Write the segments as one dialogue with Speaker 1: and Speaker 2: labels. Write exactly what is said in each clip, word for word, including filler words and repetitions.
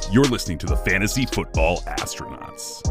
Speaker 1: You're listening to the Fantasy Football Astronauts.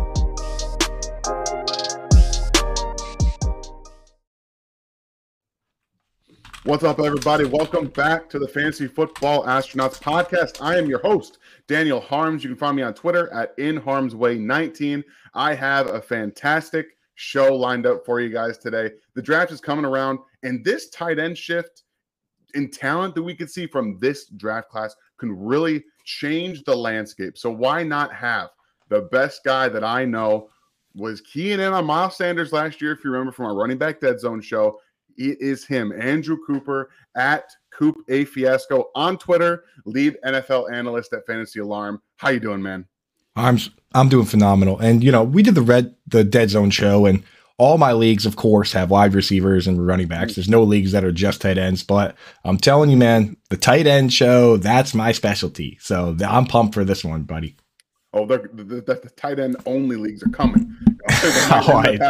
Speaker 2: What's up, everybody? Welcome back to the Fantasy Football Astronauts podcast. I am your host, Daniel Harms. You can find me on Twitter at in harms way nineteen. I have a fantastic show lined up for you guys today. The draft is coming around, and this tight end shift in talent that we could see from this draft class can really change the landscape. So why not have the best guy that I know was keying in on Miles Sanders last year, if you remember from our Running Back Dead Zone show. It is him, Andrew Cooper at Coop A Fiasco on Twitter, lead N F L analyst at Fantasy Alarm. How you doing, man?
Speaker 3: I'm I'm doing phenomenal. And you know, we did the red the Dead Zone show, and all my leagues, of course, have wide receivers and running backs. There's no leagues that are just tight ends, but I'm telling you, man, the tight end show, that's my specialty. So I'm pumped for this one, buddy.
Speaker 2: Oh, the, the, the, the tight end only leagues are coming. oh, I,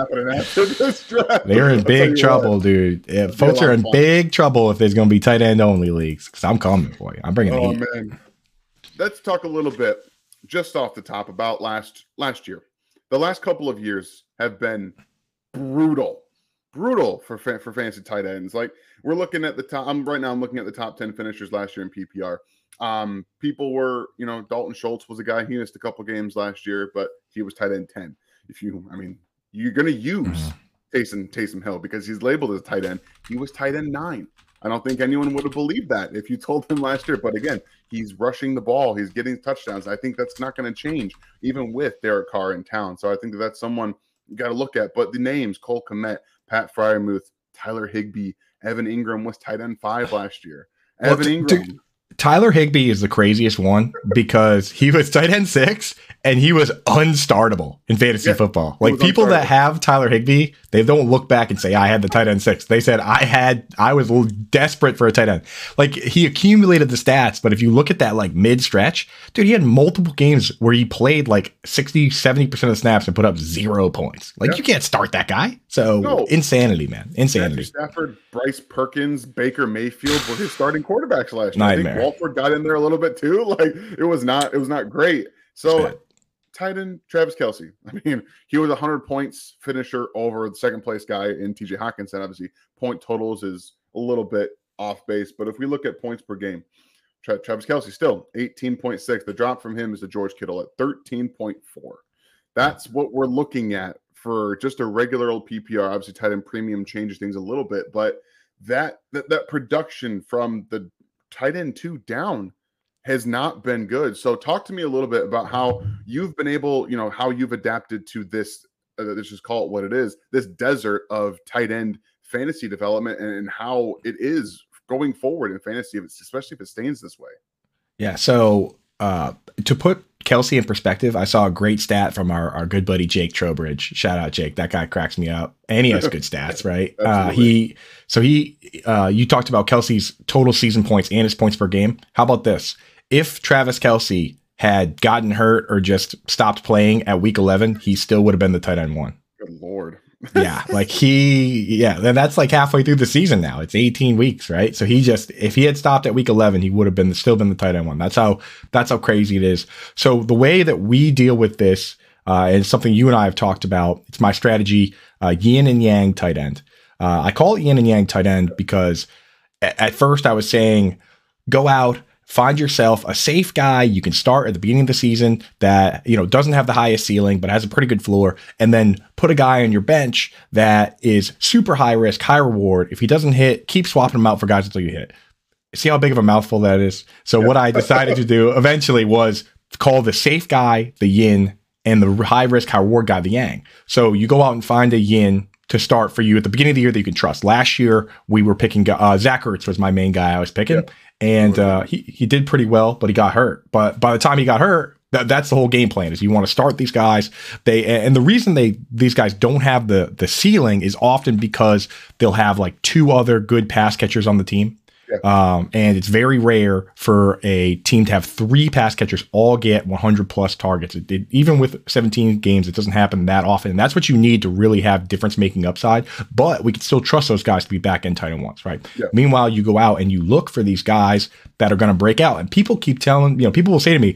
Speaker 3: they're in big trouble, what. dude. Yeah, folks are in big trouble if there's going to be tight end only leagues, because I'm coming for you. I'm bringing
Speaker 2: oh,
Speaker 3: the heat.
Speaker 2: man. Let's talk a little bit, just off the top, about last last year. The last couple of years have been brutal, brutal for for fantasy tight ends. Like, we're looking at the top. I'm right now. I'm looking at the top ten finishers last year in P P R. Um, people were, you know, Dalton Schultz was a guy. He missed a couple games last year, but he was tight end ten. If you, I mean, you're going to use mm-hmm. Taysom Taysom Hill because he's labeled as tight end. He was tight end nine. I don't think anyone would have believed that if you told him last year. But again, he's rushing the ball. He's getting touchdowns. I think that's not going to change even with Derek Carr in town. So I think that that's someone you got to look at. But the names, Cole Kmet, Pat Freiermuth, Tyler Higbee, Evan Ingram was tight end five last year.
Speaker 3: Well,
Speaker 2: Evan Ingram.
Speaker 3: To- Tyler Higbee is the craziest one because he was tight end six and he was unstartable in fantasy yeah, football. Like, people that have Tyler Higbee, they don't look back and say, I had the tight end six. They said, I had, I was desperate for a tight end. Like, he accumulated the stats, but if you look at that, like, mid stretch, dude, he had multiple games where he played like sixty, seventy percent of the snaps and put up zero points. Like, yeah. you can't start that guy. So no. insanity, man. Insanity.
Speaker 2: Matthew Stafford, Bryce Perkins, Baker Mayfield were his starting quarterbacks last year.
Speaker 3: Nightmare.
Speaker 2: I think Walford got in there a little bit too. Like, it was not, it was not great. So tight end Travis Kelce. I mean, he was a hundred points finisher over the second place guy in T J Hockenson. Obviously, point totals is a little bit off base, but if we look at points per game, Tra- Travis Kelce still eighteen point six. The drop from him is to George Kittle at thirteen point four. That's what we're looking at for just a regular old P P R. Obviously, tight end premium changes things a little bit, but that that, that production from the tight end two down has not been good. So talk to me a little bit about how you've been able, you know, how you've adapted to this, uh, let's just call it what it is, this desert of tight end fantasy development, and, and how it is going forward in fantasy, especially if it stays this way.
Speaker 3: Yeah. So uh, to put Kelce in perspective, I saw a great stat from our, our good buddy Jake Trowbridge. Shout out, Jake. That guy cracks me up, and he has good stats, right? uh, he so he uh, you talked about Kelce's total season points and his points per game. How about this? If Travis Kelce had gotten hurt or just stopped playing at week eleven, he still would have been the tight end one.
Speaker 2: Good Lord.
Speaker 3: yeah, like he, yeah, then that's like halfway through the season now. It's eighteen weeks, right? So he just, if he had stopped at week eleven, he would have been still been the tight end one. That's how that's how crazy it is. So the way that we deal with this, uh, and something you and I have talked about, it's my strategy, uh, yin and yang tight end. Uh, I call it yin and yang tight end because at, at first I was saying, go out, find yourself a safe guy you can start at the beginning of the season that, you know, doesn't have the highest ceiling, but has a pretty good floor. And then put a guy on your bench that is super high risk, high reward. If he doesn't hit, keep swapping him out for guys until you hit. See how big of a mouthful that is? So what I decided to do eventually was call the safe guy the yin and the high risk, high reward guy the yang. So you go out and find a yin to start for you at the beginning of the year that you can trust. Last year, we were picking, uh, Zach Ertz was my main guy I was picking. Yep. And uh, he, he did pretty well, but he got hurt. But by the time he got hurt, th- that's the whole game plan is you want to start these guys. They and the reason they these guys don't have the the ceiling is often because they'll have like two other good pass catchers on the team. Yeah. Um, and it's very rare for a team to have three pass catchers all get one hundred plus targets. It, it, even with seventeen games, it doesn't happen that often. And that's what you need to really have difference making upside. But we can still trust those guys to be back end tight end ones, right? Yeah. Meanwhile, you go out and you look for these guys that are going to break out. And people keep telling, you know, people will say to me,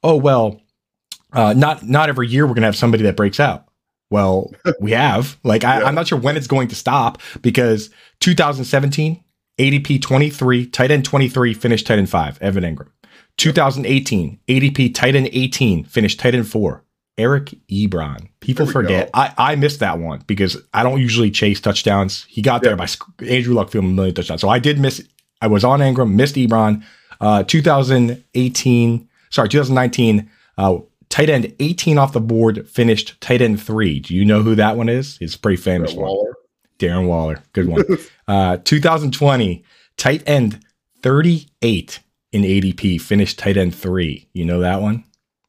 Speaker 3: oh, well, uh, not not every year we're going to have somebody that breaks out. Well, we have. Like, I, yeah. I'm not sure when it's going to stop because two thousand seventeen, A D P twenty-three, tight end twenty-three, finished tight end five, Evan Engram. two thousand eighteen, A D P tight end eighteen, finished tight end four, Eric Ebron. People forget. I, I missed that one because I don't usually chase touchdowns. He got yeah. there by Andrew Luck filming a million touchdowns. So I did miss. I was on Engram, missed Ebron. Uh, two thousand eighteen, sorry, two thousand nineteen, uh, tight end eighteen off the board, finished tight end three. Do you know who that one is? It's a pretty famous one. Waller. Darren Waller. Good one. uh, two thousand twenty, tight end thirty-eight in A D P, finished tight end three. You know that one?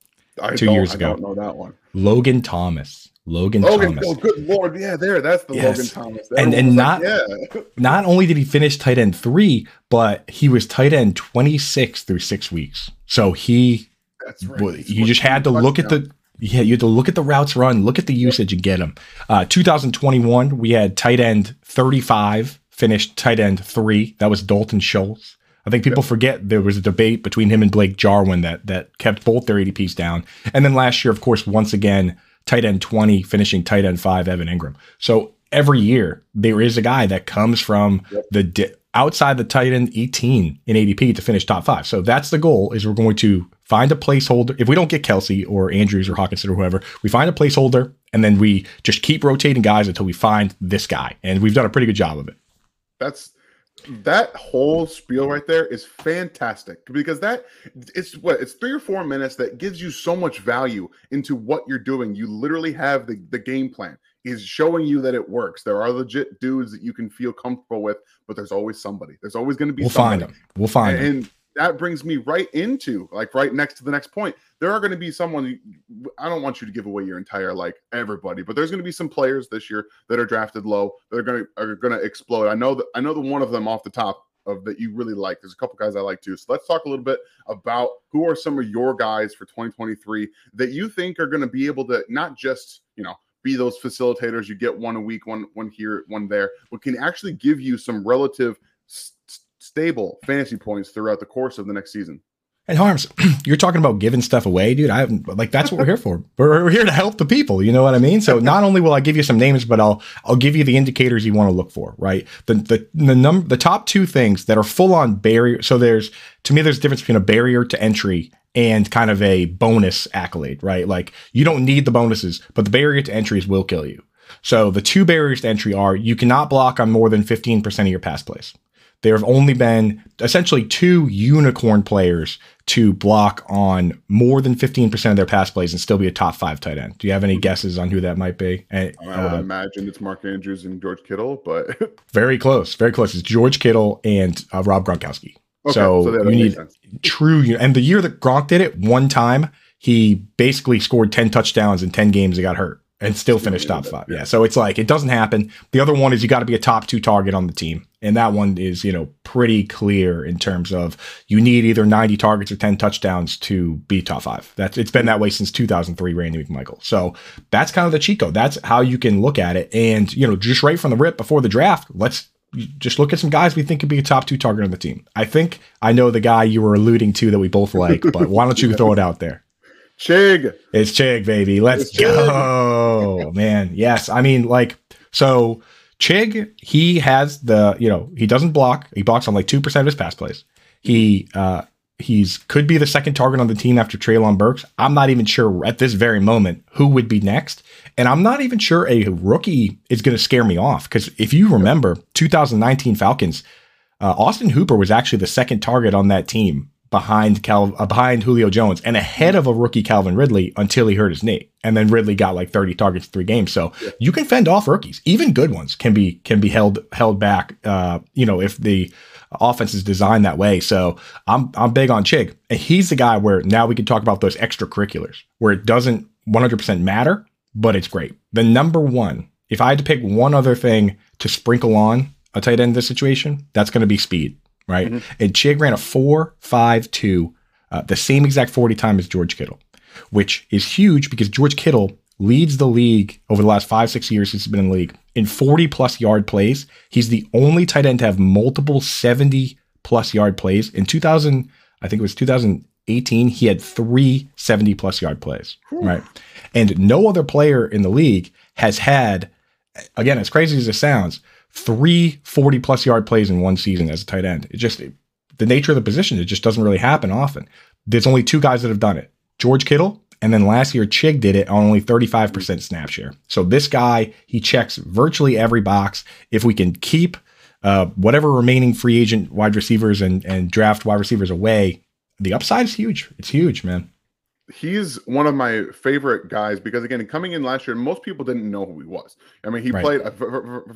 Speaker 2: I
Speaker 3: Two years ago.
Speaker 2: I don't know that one.
Speaker 3: Logan Thomas. Logan,
Speaker 2: Logan
Speaker 3: Thomas.
Speaker 2: Oh, good Lord. Yeah, there. That's the yes. Logan Thomas. That
Speaker 3: and and not,
Speaker 2: like, yeah.
Speaker 3: not only did he finish tight end three, but he was tight end twenty-six through six weeks. So he,
Speaker 2: That's right.
Speaker 3: you just had to look at the, yeah, you had to look at the routes run, look at the usage and get him. Uh, two thousand twenty-one, we had tight end thirty-five, finished tight end three. That was Dalton Schultz. I think people yep. forget there was a debate between him and Blake Jarwin that that kept both their A D Ps down. And then last year, of course, once again, tight end twenty, finishing tight end five, Evan Engram. So every year there is a guy that comes from yep. the di- outside the tight end eighteen in A D P to finish top five. So that's the goal, is we're going to find a placeholder. If we don't get Kelsey or Andrews or Hawkinson or whoever, we find a placeholder and then we just keep rotating guys until we find this guy. And we've done a pretty good job of it.
Speaker 2: That's That whole spiel right there is fantastic because that it's what it's three or four minutes that gives you so much value into what you're doing. You literally have the, the game plan is showing you that it works. There are legit dudes that you can feel comfortable with, but there's always somebody. There's always going to be
Speaker 3: we'll
Speaker 2: somebody.
Speaker 3: find them. We'll find
Speaker 2: and,
Speaker 3: them.
Speaker 2: And that brings me right into like right next to the next point. There are going to be someone. I don't want you to give away your entire like everybody, but there's going to be some players this year that are drafted low that are going to are going to explode. I know that I know the one of them off the top of that you really like. There's a couple guys I like too. So let's talk a little bit about who are some of your guys for twenty twenty-three that you think are going to be able to not just you know be those facilitators. You get one a week, one one here, one there, but can actually give you some relative st- stable fantasy points throughout the course of the next season.
Speaker 3: And Harms, you're talking about giving stuff away, dude. I like that's what we're here for. We're, we're here to help the people. You know what I mean? So not only will I give you some names, but I'll I'll give you the indicators you want to look for. Right? The the the number the top two things that are full on barrier. So there's to me there's a difference between a barrier to entry and kind of a bonus accolade. Right? Like you don't need the bonuses, but the barrier to entries will kill you. So the two barriers to entry are you cannot block on more than fifteen percent of your pass plays. There have only been essentially two unicorn players to block on more than fifteen percent of their pass plays and still be a top five tight end. Do you have any guesses on who that might be? And,
Speaker 2: I would
Speaker 3: uh,
Speaker 2: imagine it's Mark Andrews and George Kittle, but
Speaker 3: very close, very close. It's George Kittle and uh, Rob Gronkowski.
Speaker 2: Okay,
Speaker 3: so,
Speaker 2: so
Speaker 3: you need sense. true. And the year that Gronk did it, one time he basically scored ten touchdowns in ten games and got hurt. And still finish top five. Yeah. So it's like, it doesn't happen. The other one is you got to be a top two target on the team. And that one is, you know, pretty clear in terms of you need either ninety targets or ten touchdowns to be top five. That's it's been that way since two thousand three, Randy McMichael. So that's kind of the cheat code. That's how you can look at it. And, you know, just right from the rip before the draft, let's just look at some guys we think could be a top two target on the team. I think I know the guy you were alluding to that we both like, but why don't you throw it out there?
Speaker 2: Chig.
Speaker 3: It's Chig, baby. Let's it's go, Chig. Man. Yes. I mean, like, so Chig, he has the, you know, he doesn't block. He blocks on like two percent of his pass plays. He, uh, he's could be the second target on the team after Treylon Burks. I'm not even sure at this very moment who would be next. And I'm not even sure a rookie is going to scare me off. Because if you remember two thousand nineteen Falcons, uh, Austin Hooper was actually the second target on that team behind Cal, uh, behind Julio Jones and ahead of a rookie Calvin Ridley until he hurt his knee. And then Ridley got like thirty targets in three games. So yeah. you can fend off rookies. Even good ones can be can be held held back, uh, you know, if the offense is designed that way. So I'm I'm big on Chig. And he's the guy where now we can talk about those extracurriculars where it doesn't one hundred percent matter, but it's great. The number one, if I had to pick one other thing to sprinkle on a tight end in this situation, that's going to be speed. Right. Mm-hmm. And Chig ran a four five two, uh, the same exact forty time as George Kittle, which is huge because George Kittle leads the league over the last five, six years since he's been in the league in forty plus yard plays. He's the only tight end to have multiple seventy plus yard plays. In two thousand, I think it was two thousand eighteen, he had three seventy plus yard plays, right? And no other player in the league has had, again, as crazy as it sounds, three forty plus yard plays in one season as a tight end. It just, the nature of the position, it just doesn't really happen often. There's only two guys that have done it, George Kittle, and then last year Chig did it on only thirty-five percent snap share. So this guy, he checks virtually every box. If we can keep uh, whatever remaining free agent wide receivers and, and draft wide receivers away, the upside is huge. It's huge, man.
Speaker 2: He's one of my favorite guys because, again, coming in last year, most people didn't know who he was. I mean, he right. played, if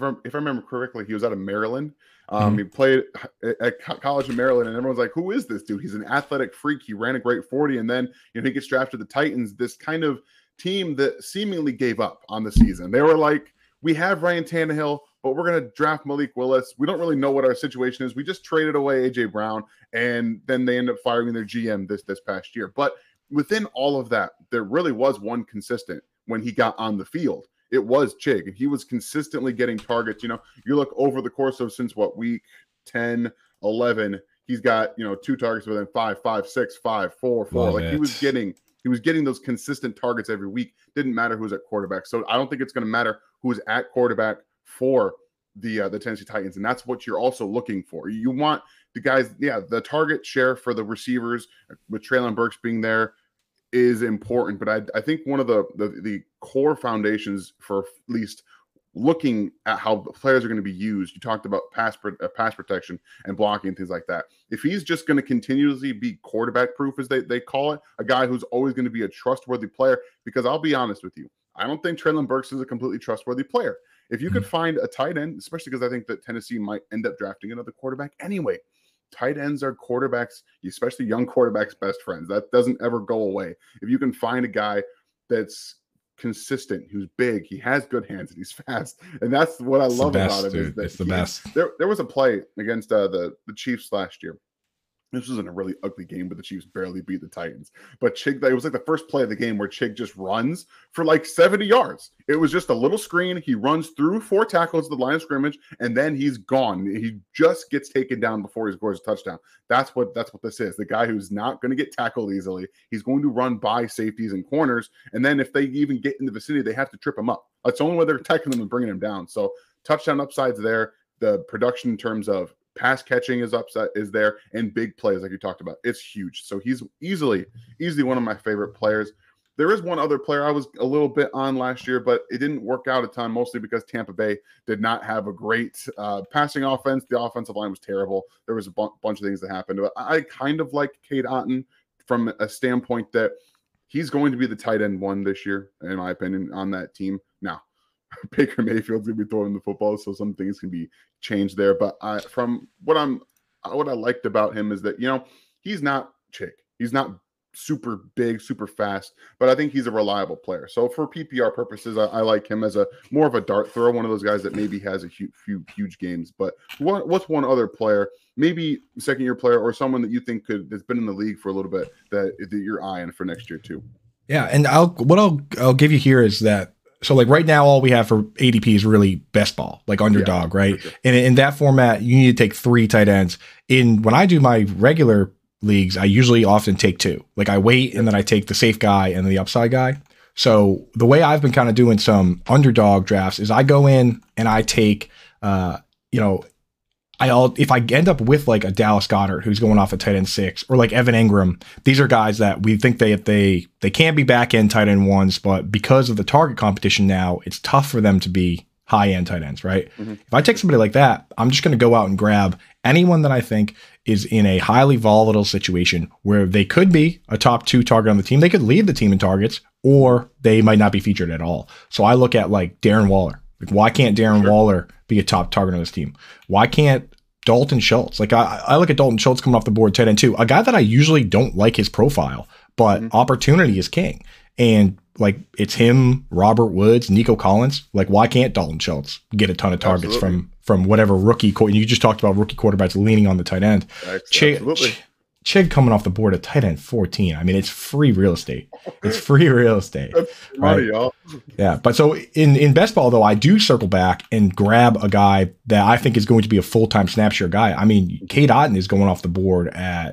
Speaker 2: I remember correctly, he was out of Maryland. Um, mm-hmm. He played at college in Maryland, and everyone's like, who is this dude? He's an athletic freak. He ran a great forty, and then you know he gets drafted to the Titans, this kind of team that seemingly gave up on the season. They were like, we have Ryan Tannehill, but we're going to draft Malik Willis. We don't really know what our situation is. We just traded away A J Brown, and then they end up firing their G M this this past year. But within all of that, there really was one consistent when he got on the field. It was Chig, and he was consistently getting targets. You know, you look over the course of since what, week ten, eleven, he's got, you know, two targets within five, five, six, five, four, four.
Speaker 3: Love
Speaker 2: like
Speaker 3: it.
Speaker 2: he was getting, he was getting those consistent targets every week. Didn't matter who was at quarterback. So I don't think it's going to matter who's at quarterback for the uh, the Tennessee Titans, and that's what you're also looking for. You want the guys, yeah, the target share for the receivers with Treylon Burks being there is important, but I, I think one of the, the the core foundations for at least looking at how players are going to be used. You talked about pass uh, pass protection and blocking, things like that. If he's just going to continuously be quarterback proof, as they, they call it, a guy who's always going to be a trustworthy player, because I'll be honest with you, I don't think Treylon Burks is a completely trustworthy player. If you could find a tight end, especially because I think that Tennessee might end up drafting another quarterback anyway. Tight ends are quarterbacks, especially young quarterbacks' best friends. That doesn't ever go away. If you can find a guy that's consistent, who's big, he has good hands, and he's fast, and that's what I
Speaker 3: it's
Speaker 2: love
Speaker 3: best,
Speaker 2: about him.
Speaker 3: Dude.
Speaker 2: Is that
Speaker 3: it's the
Speaker 2: he,
Speaker 3: best.
Speaker 2: There, there was a play against uh, the the Chiefs last year. This was in a really ugly game, but the Chiefs barely beat the Titans. But Chig, it was like the first play of the game where Chig just runs for like seventy yards. It was just a little screen. He runs through four tackles to the line of scrimmage, and then he's gone. He just gets taken down before he scores a touchdown. That's what that's what this is. The guy who's not going to get tackled easily. He's going to run by safeties and corners, and then if they even get in the vicinity, they have to trip him up. That's the only way they're attacking them and bringing him down. So touchdown upsides there. The production in terms of pass catching is upset is there, and big plays like you talked about. It's huge. So he's easily, easily one of my favorite players. There is one other player I was a little bit on last year, but it didn't work out a ton, mostly because Tampa Bay did not have a great uh, passing offense. The offensive line was terrible. There was a bu- bunch of things that happened. But I kind of like Cade Otton from a standpoint that he's going to be the tight end one this year, in my opinion, on that team. Now, Baker Mayfield's gonna be throwing the football, so some things can be changed there. But I, from what I'm, what I liked about him is that, you know, he's not Chig. He's not super big, super fast, but I think he's a reliable player. So for P P R purposes, I, I like him as a more of a dart thrower, one of those guys that maybe has a few, few huge games. But what, what's one other player, maybe second year player, or someone that you think could that's been in the league for a little bit that, that you're eyeing for next year too?
Speaker 3: Yeah, and I'll what I'll I'll give you here is that. So like right now, all we have for A D P is really best ball, like underdog, yeah, right? Sure. And in that format, you need to take three tight ends. In when I do my regular leagues, I usually often take two. Like I wait and then I take the safe guy and the upside guy. So the way I've been kind of doing some underdog drafts is I go in and I take, uh, you know, I'll if I end up with like a Dallas Goedert who's going off at tight end six, or like Evan Ingram, these are guys that we think they they they can be back end tight end ones, but because of the target competition now, it's tough for them to be high end tight ends, right? Mm-hmm. If I take somebody like that, I'm just going to go out and grab anyone that I think is in a highly volatile situation where they could be a top two target on the team. They could lead the team in targets, or they might not be featured at all. So I look at like Darren Waller. Like, why can't Darren sure. Waller be a top target on this team? Why can't Dalton Schultz? Like I, I look at Dalton Schultz coming off the board, tight end two, a guy that I usually don't like his profile, but mm-hmm. opportunity is king. And like it's him, Robert Woods, Nico Collins. Like why can't Dalton Schultz get a ton of targets Absolutely. from from whatever rookie? And you just talked about rookie quarterbacks leaning on the tight end.
Speaker 2: Absolutely.
Speaker 3: Ch- Chig coming off the board at tight end fourteen. I mean, it's free real estate. It's free real estate.
Speaker 2: That's
Speaker 3: right?
Speaker 2: money, y'all.
Speaker 3: Yeah. But so in, in best ball, though, I do circle back and grab a guy that I think is going to be a full-time snap share guy. I mean, Cade Otton is going off the board at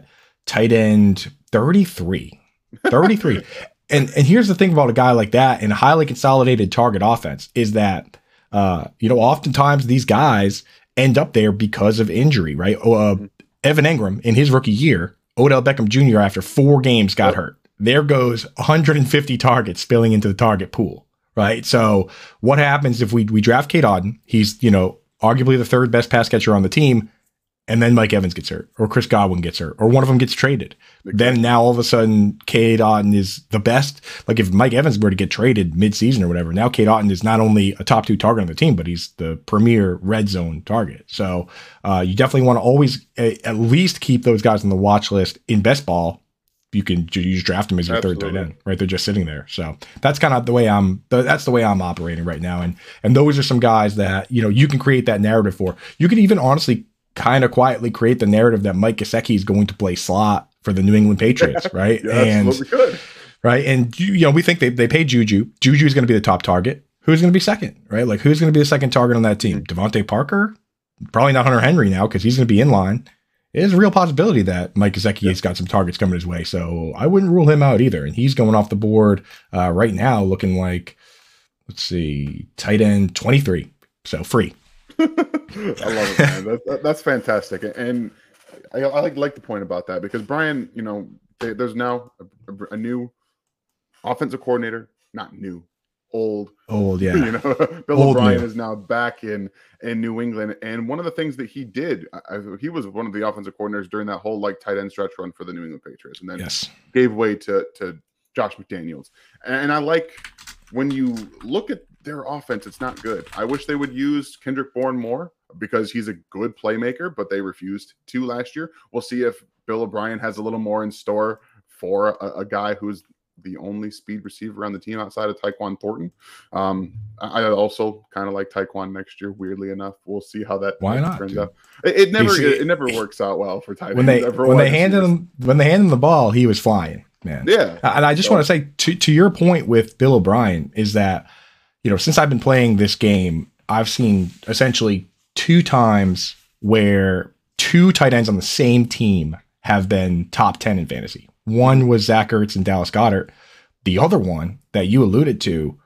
Speaker 3: tight end thirty-three. thirty-three. and and here's the thing about a guy like that in a highly consolidated target offense is that, uh, you know, oftentimes these guys end up there because of injury, right? Uh, Evan Engram in his rookie year, Odell Beckham Junior after four games got yep. hurt. There goes one hundred fifty targets spilling into the target pool, right? So what happens if we we draft Cade Otton? He's, you know, arguably the third best pass catcher on the team, and then Mike Evans gets hurt, or Chris Godwin gets hurt, or one of them gets traded. Okay. Then now all of a sudden, Cade Otton is the best. Like if Mike Evans were to get traded mid-season or whatever, now Cade Otton is not only a top two target on the team, but he's the premier red zone target. So uh, you definitely want to always a, at least keep those guys on the watch list. In best ball, you can you just draft them as your Absolutely. third tight end, right? They're just sitting there. So that's kind of the way I'm. That's the way I'm operating right now. And and those are some guys that you know you can create that narrative for. You can even honestly kind of quietly create the narrative that Mike Gesicki is going to play slot for the New England Patriots, right?
Speaker 2: yeah,
Speaker 3: and
Speaker 2: absolutely.
Speaker 3: right, and you know we think they they paid Juju. Juju is going to be the top target. Who's going to be second, right? Like who's going to be the second target on that team? Devontae Parker, probably not Hunter Henry now because he's going to be in line. It is a real possibility that Mike Gesicki yeah. has got some targets coming his way, so I wouldn't rule him out either. And he's going off the board uh, right now, looking like let's see, tight end twenty-three, so free.
Speaker 2: I love it, man. That, that, that's fantastic, and I, I like like the point about that because Brian, you know, they, there's now a, a new offensive coordinator, not new, old,
Speaker 3: old, yeah.
Speaker 2: You know, Bill old O'Brien new. is now back in in New England, and one of the things that he did, I, he was one of the offensive coordinators during that whole like tight end stretch run for the New England Patriots, and then
Speaker 3: yes.
Speaker 2: gave way to to Josh McDaniels, and I like when you look at their offense, it's not good. I wish they would use Kendrick Bourne more because he's a good playmaker, but they refused to last year. We'll see if Bill O'Brien has a little more in store for a, a guy who's the only speed receiver on the team outside of Tyquan Thornton. Um, I also kind of like Tyquan next year, weirdly enough. We'll see how that
Speaker 3: Why not,
Speaker 2: turns dude? out. It, it never
Speaker 3: see,
Speaker 2: it, it never works out well for Tyquan.
Speaker 3: When they when they handed him when they handed him the ball, he was flying, man.
Speaker 2: Yeah.
Speaker 3: And I just
Speaker 2: so,
Speaker 3: want to say to to your point with Bill O'Brien is that you know, since I've been playing this game, I've seen essentially two times where two tight ends on the same team have been top ten in fantasy. One was Zach Ertz and Dallas Goedert. The other one that you alluded to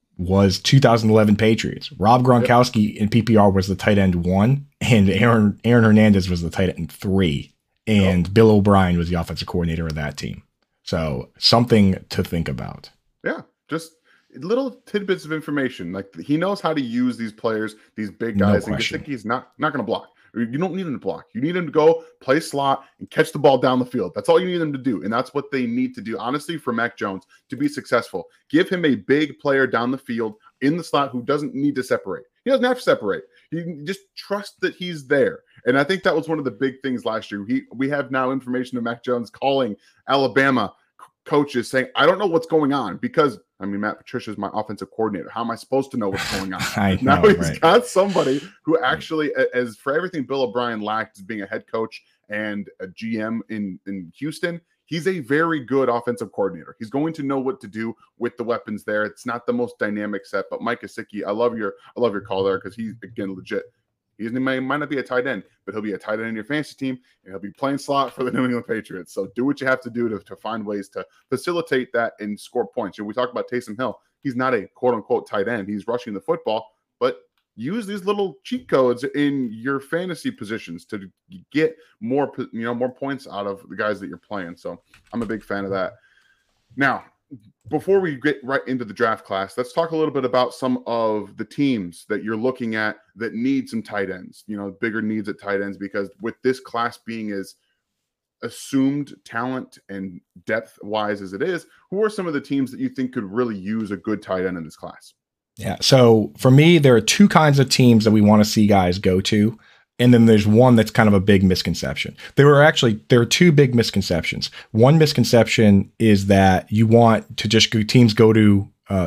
Speaker 3: was two thousand eleven Patriots. Rob Gronkowski yep. in P P R was the tight end one, and Aaron Aaron Hernandez was the tight end three, and oh. Bill O'Brien was the offensive coordinator of that team. So something to think about.
Speaker 2: Yeah, just little tidbits of information. Like he knows how to use these players, these big guys.
Speaker 3: No
Speaker 2: and Gesicki's not not going to block. You don't need him to block. You need him to go play slot and catch the ball down the field. That's all you need him to do, and that's what they need to do. Honestly, for Mac Jones to be successful, give him a big player down the field in the slot who doesn't need to separate. He doesn't have to separate. You just trust that he's there. And I think that was one of the big things last year. He, we have now information of Mac Jones calling Alabama coaches saying, I don't know what's going on because, I mean, Matt Patricia is my offensive coordinator. How am I supposed to know what's going on?
Speaker 3: I
Speaker 2: now
Speaker 3: know,
Speaker 2: he's
Speaker 3: right.
Speaker 2: got somebody who actually, as for everything Bill O'Brien lacked as being a head coach and a G M in, in Houston, he's a very good offensive coordinator. He's going to know what to do with the weapons there. It's not the most dynamic set, but Mike Gesicki, I love your, I love your call there because he's, again, legit. He might, might not be a tight end, but he'll be a tight end in your fantasy team, and he'll be playing slot for the New England Patriots. So do what you have to do to, to find ways to facilitate that and score points. You know, we talk about Taysom Hill. He's not a quote-unquote tight end. He's rushing the football, but use these little cheat codes in your fantasy positions to get more, you know, more points out of the guys that you're playing. So I'm a big fan of that. Now, before we get right into the draft class, let's talk a little bit about some of the teams that you're looking at that need some tight ends, you know, bigger needs at tight ends, because with this class being as assumed talent and depth wise as it is, who are some of the teams that you think could really use a good tight end in this class?
Speaker 3: Yeah. So for me, there are two kinds of teams that we want to see guys go to. And then there's one that's kind of a big misconception. There were actually, there are two big misconceptions. One misconception is that you want to just go, teams go to uh,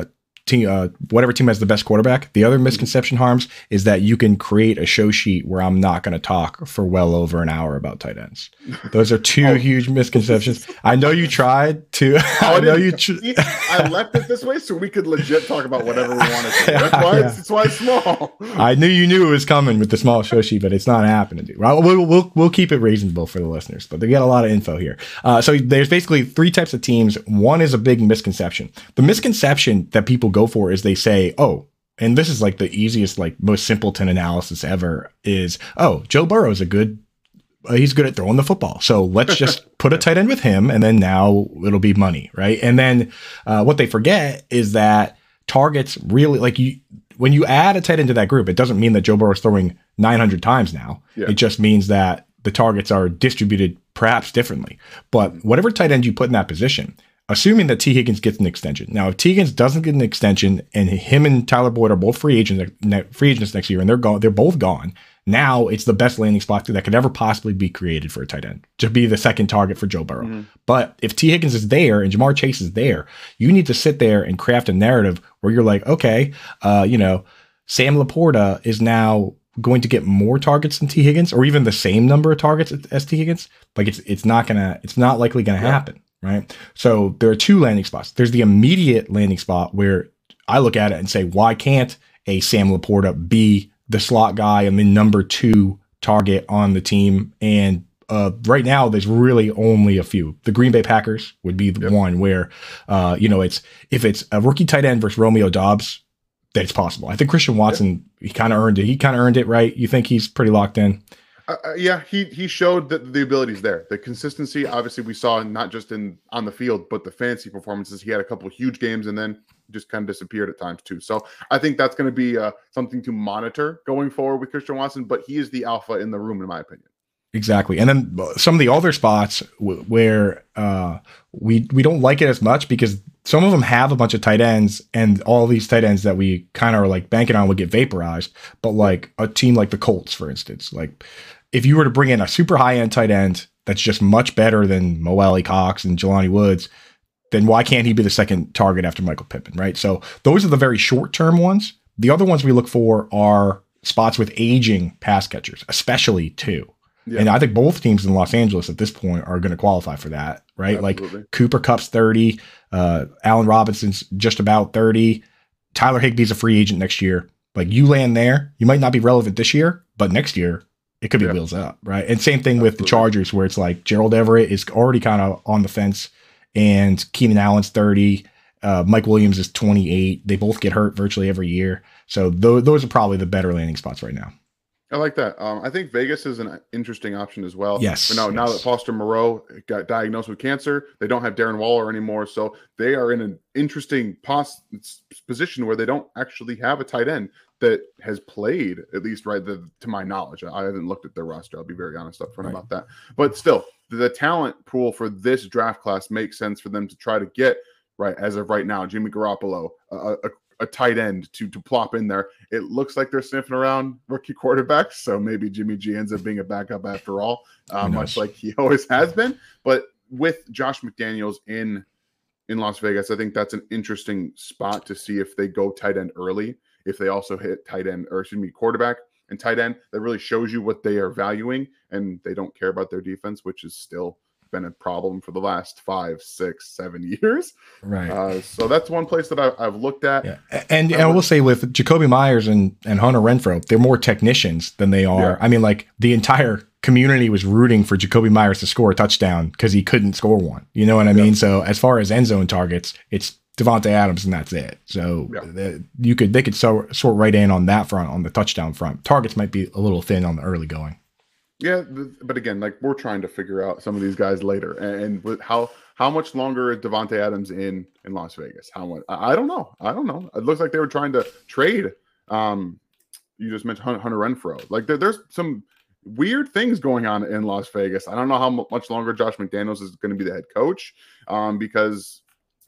Speaker 3: team, uh, whatever team has the best quarterback. The other misconception, Harms, is that you can create a show sheet where I'm not going to talk for well over an hour about tight ends. Those are two oh. huge misconceptions. I know you tried to. I know you. Tr-
Speaker 2: I left it this way so we could legit talk about whatever we wanted to. That's why, yeah. it's, that's why it's small.
Speaker 3: I knew you knew it was coming with the small show sheet, but it's not happening. Dude. We'll, we'll, we'll keep it reasonable for the listeners, but they got a lot of info here. Uh, so there's basically three types of teams. One is a big misconception. The misconception that people go for is they say, oh, and this is like the easiest, like most simpleton analysis ever is, oh, Joe Burrow is a good, uh, he's good at throwing the football. So let's just put a tight end with him and then now it'll be money, right? And then uh, what they forget is that targets really, like you, when you add a tight end to that group, it doesn't mean that Joe Burrow is throwing nine hundred times now. Yeah. It just means that the targets are distributed perhaps differently. But whatever tight end you put in that position, assuming that T. Higgins gets an extension. Now, if T. Higgins doesn't get an extension and him and Tyler Boyd are both free agents, free agents next year, and they're gone, they're both gone. Now it's the best landing spot that could ever possibly be created for a tight end to be the second target for Joe Burrow. Mm-hmm. But if T. Higgins is there and Jamar Chase is there, you need to sit there and craft a narrative where you're like, okay, uh, you know, Sam Laporta is now going to get more targets than T. Higgins, or even the same number of targets as T. Higgins. Like it's it's not gonna, it's not likely gonna yeah. happen. Right. So there are two landing spots. There's the immediate landing spot where I look at it and say, why can't a Sam Laporta be the slot guy and the number two target on the team? And uh, right now, there's really only a few. The Green Bay Packers would be the yep. one where, uh, you know, it's if it's a rookie tight end versus Romeo Doubs, that's possible. I think Christian Watson, yep. he kind of earned it. He kind of earned it, right? You think he's pretty locked in?
Speaker 2: Uh, yeah, he he showed that the abilities there. The consistency, obviously, we saw not just in on the field, but the fantasy performances. He had a couple of huge games and then just kind of disappeared at times too. So I think that's going to be uh, something to monitor going forward with Christian Watson. But he is the alpha in the room, in my opinion.
Speaker 3: Exactly. And then some of the other spots w- where uh, we we don't like it as much because some of them have a bunch of tight ends and all these tight ends that we kind of are like banking on would get vaporized. But like a team like the Colts, for instance, like if you were to bring in a super high end tight end that's just much better than Mo Alley Cox and Jelani Woods, then why can't he be the second target after Michael Pittman, right? So those are the very short term ones. The other ones we look for are spots with aging pass catchers, especially two. Yeah. And I think both teams in Los Angeles at this point are going to qualify for that, right? Absolutely. Like Cooper Kupp's thirty, uh, Allen Robinson's just about thirty. Tyler Higbee's a free agent next year. Like you land there, you might not be relevant this year, but next year it could be yeah. wheels up, right? And same thing Absolutely. With the Chargers, where it's like Gerald Everett is already kind of on the fence, and Keenan Allen's thirty. Uh, Mike Williams is twenty-eight. They both get hurt virtually every year. So th- those are probably the better landing spots right now.
Speaker 2: I like that. Um, I think Vegas is an interesting option as well.
Speaker 3: Yes.
Speaker 2: But now,
Speaker 3: yes.
Speaker 2: now that Foster Moreau got diagnosed with cancer, they don't have Darren Waller anymore. So they are in an interesting pos- position where they don't actually have a tight end that has played, at least right the, to my knowledge. I haven't looked at their roster. I'll be very honest up front right. about that. But still, the talent pool for this draft class makes sense for them to try to get, right, as of right now, Jimmy Garoppolo, a, a a tight end to to plop in there. It looks like they're sniffing around rookie quarterbacks, so maybe Jimmy G ends up being a backup after all, uh, much like he always has been. But with Josh McDaniels in in Las Vegas, I think that's an interesting spot to see if they go tight end early, if they also hit tight end, or excuse me, quarterback and tight end. That really shows you what they are valuing, and they don't care about their defense, which is still been a problem for the last five, six, seven years.
Speaker 3: Right.
Speaker 2: Uh, so that's one place that I, I've looked at.
Speaker 3: Yeah. And, and I will say with Jacoby Myers and, and Hunter Renfrow, they're more technicians than they are. Yeah. I mean, like the entire community was rooting for Jacoby Myers to score a touchdown because he couldn't score one. You know what I yeah. mean? So as far as end zone targets, it's Devontae Adams and that's it. So yeah. the, you could, they could sort, sort right in on that front, on the touchdown front. Targets might be a little thin on the early going.
Speaker 2: Yeah, but again, like we're trying to figure out some of these guys later, and with how how much longer is Devontae Adams in in Las Vegas? How much? I don't know. I don't know. It looks like they were trying to trade. Um, you just mentioned Hunter Renfrow. Like there, there's some weird things going on in Las Vegas. I don't know how much longer Josh McDaniels is going to be the head coach, um, because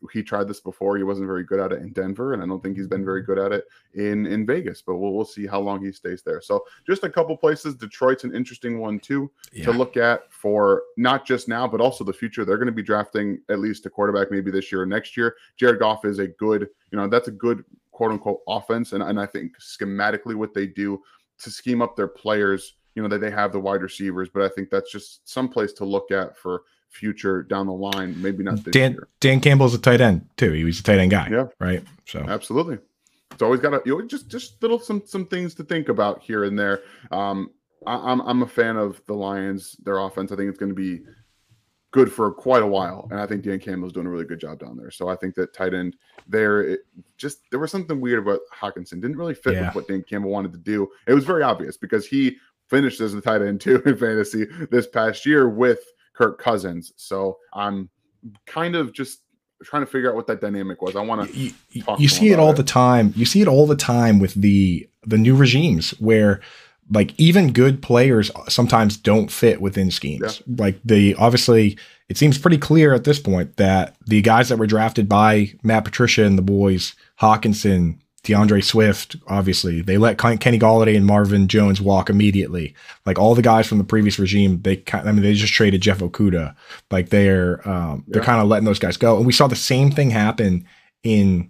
Speaker 2: he tried this before. He wasn't very good at it in Denver, and I don't think he's been very good at it in in Vegas. But we'll we'll see how long he stays there. So just a couple places. Detroit's an interesting one too yeah. to look at for not just now, but also the future. They're going to be drafting at least a quarterback maybe this year or next year. Jared Goff is a good, you know, that's a good quote unquote offense, and and I think schematically what they do to scheme up their players, you know, that they have the wide receivers, but I think that's just some place to look at for future down the line. Maybe not this
Speaker 3: Dan,
Speaker 2: year. Dan
Speaker 3: Campbell's a tight end too. He was a tight end guy.
Speaker 2: Yeah.
Speaker 3: Right. So
Speaker 2: absolutely. It's always got to, you know, just, just little, some, some things to think about here and there. Um, I, I'm, I'm a fan of the Lions, their offense. I think it's going to be good for quite a while. And I think Dan Campbell's doing a really good job down there. So I think that tight end there, it just, there was something weird about Hockenson. Didn't really fit yeah. with what Dan Campbell wanted to do. It was very obvious because he finished as a tight end too in fantasy this past year with Kirk Cousins. So I'm kind of just trying to figure out what that dynamic was. I want to
Speaker 3: you, you see it all it. the time. You see it all the time with the the new regimes where like even good players sometimes don't fit within schemes. Yeah. Like the obviously it seems pretty clear at this point that the guys that were drafted by Matt Patricia and the boys, Hockenson, DeAndre Swift, obviously, they let Kenny Golladay and Marvin Jones walk immediately. Like all the guys from the previous regime, they I mean, they just traded Jeff Okudah. Like they're um, they're yeah. kind of letting those guys go. And we saw the same thing happen in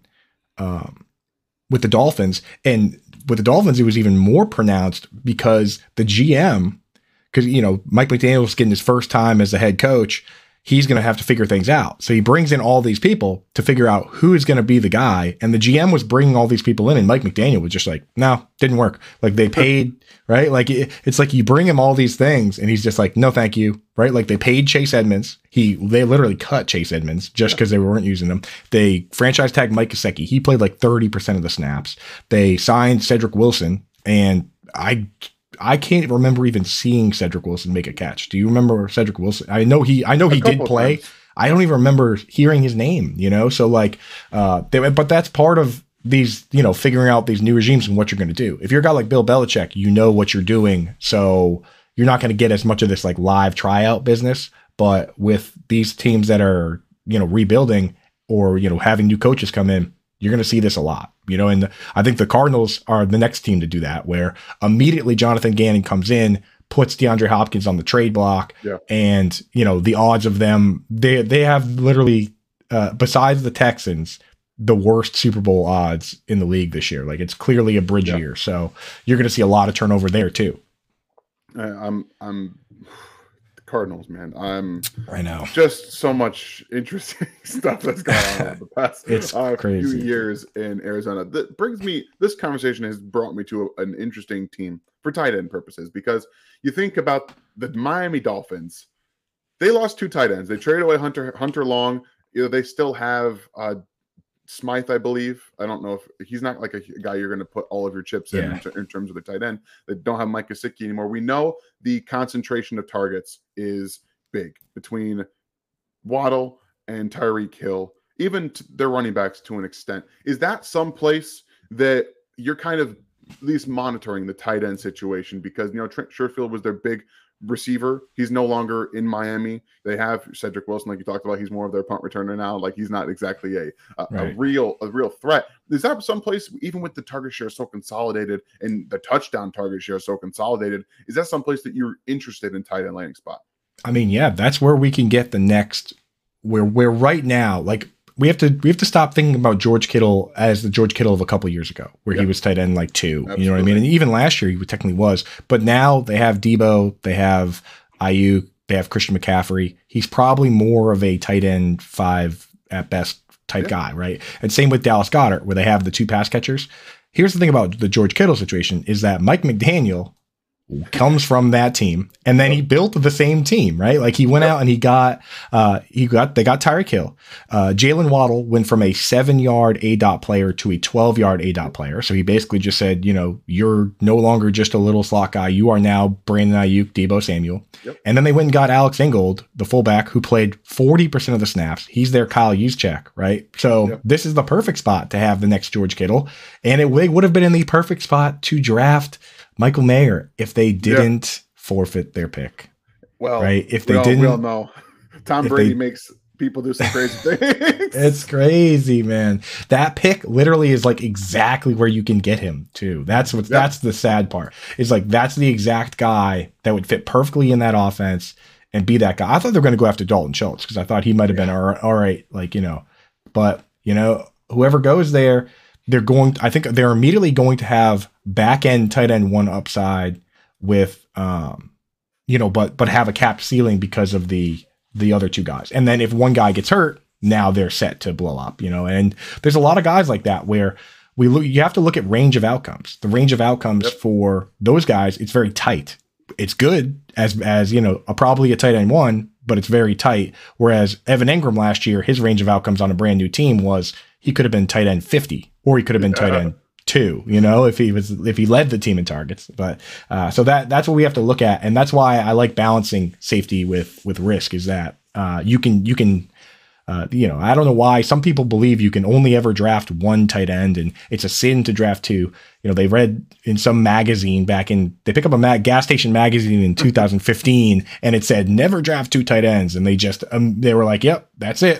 Speaker 3: um, with the Dolphins. And with the Dolphins, it was even more pronounced because the G M, because you know Mike McDaniel's getting his first time as the head coach. He's going to have to figure things out. So he brings in all these people to figure out who is going to be the guy. And the G M was bringing all these people in, and Mike McDaniel was just like, no, didn't work. Like they paid, right? Like it, it's like you bring him all these things and he's just like, no, thank you. Right. Like they paid Chase Edmonds. He, they literally cut Chase Edmonds just because yeah. they weren't using him. They franchise tagged Mike Gesicki. He played like thirty percent of the snaps. They signed Cedric Wilson, and I, I can't remember even seeing Cedric Wilson make a catch. Do you remember Cedric Wilson? I know he, I know he did play. Times. I don't even remember hearing his name, you know? So like, uh, they, but that's part of these, you know, figuring out these new regimes and what you're going to do. If you're a guy like Bill Belichick, you know what you're doing. So you're not going to get as much of this like live tryout business, but with these teams that are, you know, rebuilding or, you know, having new coaches come in, you're going to see this a lot, you know, and the, I think the Cardinals are the next team to do that, where immediately Jonathan Gannon comes in, puts DeAndre Hopkins on the trade block,
Speaker 2: yeah.
Speaker 3: and, you know, the odds of them, they they have literally, uh, besides the Texans, the worst Super Bowl odds in the league this year. Like it's clearly a bridge yeah. year. So you're going to see a lot of turnover there too.
Speaker 2: I'm, I'm, Cardinals, man. I'm
Speaker 3: I know
Speaker 2: just so much interesting stuff that's gone on over the past
Speaker 3: it's
Speaker 2: uh,
Speaker 3: crazy.
Speaker 2: few years in Arizona. That brings me, this conversation has brought me to a, an interesting team for tight end purposes, because you think about the Miami Dolphins. They lost two tight ends. They traded away Hunter Hunter Long. You know, they still have uh, Smythe, I believe. I don't know if he's not like a guy you're going to put all of your chips in,
Speaker 3: yeah.
Speaker 2: in in terms of the tight end. They don't have Mike Gesicki anymore. We know the concentration of targets is big between Waddle and Tyreek Hill, even t- their running backs to an extent. Is that some place that you're kind of at least monitoring the tight end situation? Because, you know, Trent Sherfield was their big receiver. He's no longer in Miami. They have Cedric Wilson, like you talked about. He's more of their punt returner now. Like he's not exactly a a, right. a real a real threat. Is that someplace, even with the target share so consolidated and the touchdown target share so consolidated, is that someplace that you're interested in tight end landing spot?
Speaker 3: I mean, yeah, that's where we can get the next. Where where right now, like we have to we have to stop thinking about George Kittle as the George Kittle of a couple of years ago, where yep. he was tight end like two. Absolutely. You know what I mean? And even last year, he technically was. But now they have Debo, they have Ayuk, they have Christian McCaffrey. He's probably more of a tight end five at best type yep. guy, right? And same with Dallas Goedert, where they have the two pass catchers. Here's the thing about the George Kittle situation is that Mike McDaniel comes from that team, and then he built the same team, right? Like he went yep. out and he got, uh, he got, they got Tyreek Hill. Uh, Jalen Waddle went from a seven yard A dot player to a twelve yard A dot player. So he basically just said, you know, you're no longer just a little slot guy. You are now Brandon Ayuk, Deebo Samuel. Yep. And then they went and got Alex Ingold, the fullback, who played forty percent of the snaps. He's their Kyle Juszczyk, right? So yep. this is the perfect spot to have the next George Kittle. And it would have been in the perfect spot to draft Michael Mayer if they didn't yeah. forfeit their pick.
Speaker 2: Well,
Speaker 3: right? If they
Speaker 2: we all,
Speaker 3: didn't,
Speaker 2: we all know Tom Brady
Speaker 3: they,
Speaker 2: makes people do some crazy things.
Speaker 3: It's crazy, man. That pick literally is like exactly where you can get him too. That's what. Yep. That's the sad part. It's like that's the exact guy that would fit perfectly in that offense and be that guy. I thought they were going to go after Dalton Schultz because I thought he might have yeah. been all, all right, like you know. But you know, whoever goes there, they're going. I think they're immediately going to have back end tight end one upside with, um, you know, but but have a capped ceiling because of the. the other two guys. And then if one guy gets hurt, now they're set to blow up, you know, and there's a lot of guys like that where we look, you have to look at range of outcomes, the range of outcomes yep. for those guys. It's very tight. It's good as, as, you know, a, probably a tight end one, but it's very tight. Whereas Evan Engram last year, his range of outcomes on a brand new team was he could have been tight end fifty, or he could have been yeah. tight end two, you know, if he was, if he led the team in targets. But uh, so that that's what we have to look at. And that's why I like balancing safety with, with risk is that uh, you can, you can, uh, you know, I don't know why some people believe you can only ever draft one tight end and it's a sin to draft two. You know, they read in some magazine back in, they pick up a mag, gas station magazine in two thousand fifteen and it said, never draft two tight ends. And they just, um, they were like, yep, that's it.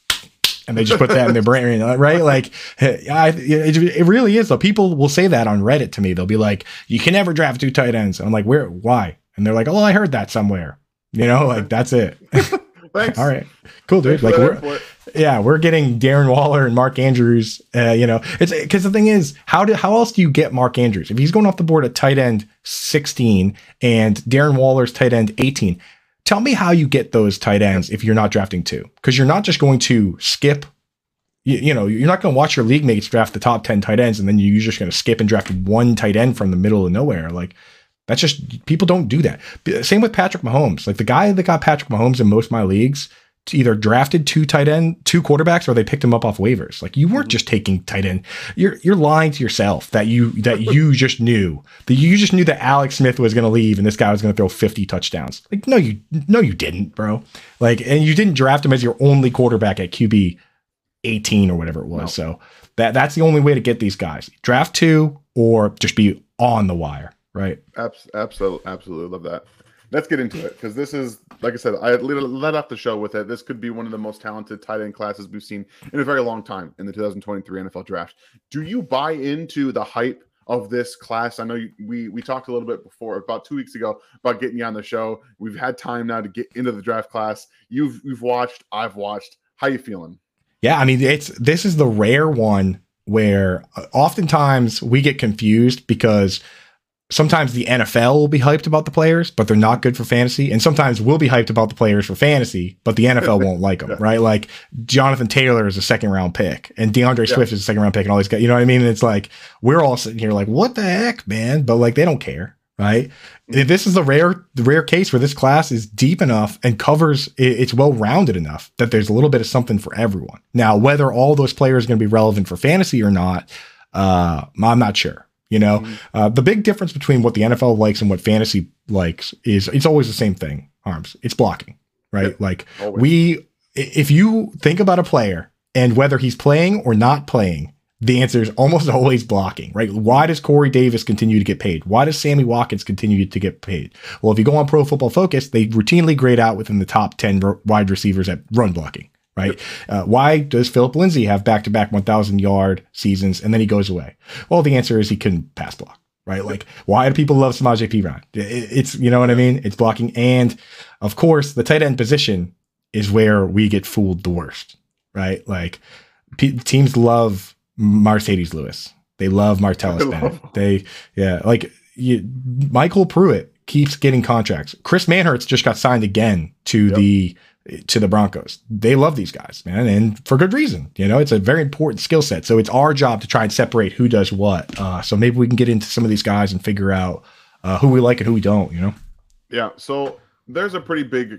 Speaker 3: And they just put that in their brain, right? Like, I, it, it really is. So people will say that on Reddit to me. They'll be like, "You can never draft two tight ends." And I'm like, "Where? Why?" And they're like, "Oh, I heard that somewhere." You know, like that's it.
Speaker 2: Thanks.
Speaker 3: All right, cool, dude. Thanks like, we're, yeah, we're getting Darren Waller and Mark Andrews. Uh, you know, it's because the thing is, how do how else do you get Mark Andrews if he's going off the board at tight end sixteen and Darren Waller's tight end eighteen? Tell me how you get those tight ends if you're not drafting two, because you're not just going to skip, you, you know, you're not going to watch your league mates draft the top ten tight ends and then you're just going to skip and draft one tight end from the middle of nowhere. Like that's just, people don't do that. Same with Patrick Mahomes. Like the guy that got Patrick Mahomes in most of my leagues either drafted two tight end, two quarterbacks, or they picked him up off waivers. Like you weren't just taking tight end. You're you're lying to yourself that you that you just knew that you just knew that Alex Smith was going to leave and this guy was going to throw fifty touchdowns. Like no, you no you didn't, bro. Like and you didn't draft him as your only quarterback at Q B eighteen or whatever it was. No. So that that's the only way to get these guys. Draft two or just be on the wire, right?
Speaker 2: Absolutely, absolutely love that. Let's get into it because this is, like I said, I led off the show with it. This could be one of the most talented tight end classes we've seen in a very long time in the two thousand twenty-three N F L draft. Do you buy into the hype of this class? I know you, we we talked a little bit before, about two weeks ago, about getting you on the show. We've had time now to get into the draft class. You've you've watched, I've watched. How you feeling?
Speaker 3: Yeah, I mean, it's this is the rare one where oftentimes we get confused because sometimes the N F L will be hyped about the players, but they're not good for fantasy. And sometimes we'll be hyped about the players for fantasy, but the N F L won't like them, yeah. right? Like Jonathan Taylor is a second round pick and DeAndre yeah. Swift is a second round pick and all these guys, you know what I mean? And it's like, we're all sitting here like, what the heck, man? But like, they don't care, right? Mm-hmm. This is the rare, the rare case where this class is deep enough and covers, it's well-rounded enough that there's a little bit of something for everyone. Now, whether all those players are going to be relevant for fantasy or not, uh, I'm not sure. You know, mm-hmm. uh, the big difference between what the N F L likes and what fantasy likes is it's always the same thing, Arms. It's blocking, right? Yep. Like always. we, if you think about a player and whether he's playing or not playing, the answer is almost always blocking, right? Why does Corey Davis continue to get paid? Why does Sammy Watkins continue to get paid? Well, if you go on Pro Football Focus, they routinely grade out within the top ten r- wide receivers at run blocking. Right? Uh, why does Philip Lindsay have back-to-back one thousand yard seasons and then he goes away? Well, the answer is he couldn't pass block, right? Like, why do people love Samaje Perine? It's, you know what I mean? It's blocking. And of course, the tight end position is where we get fooled the worst, right? Like, p- teams love Mercedes Lewis. They love Martellus Bennett. They, yeah, like you, Michael Pruitt keeps getting contracts. Chris Manhurts just got signed again to yep. the to the Broncos. They love these guys, man, and for good reason. You know, it's a very important skill set. So it's our job to try and separate who does what. Uh, so maybe we can get into some of these guys and figure out uh, who we like and who we don't, you know?
Speaker 2: Yeah. So there's a pretty big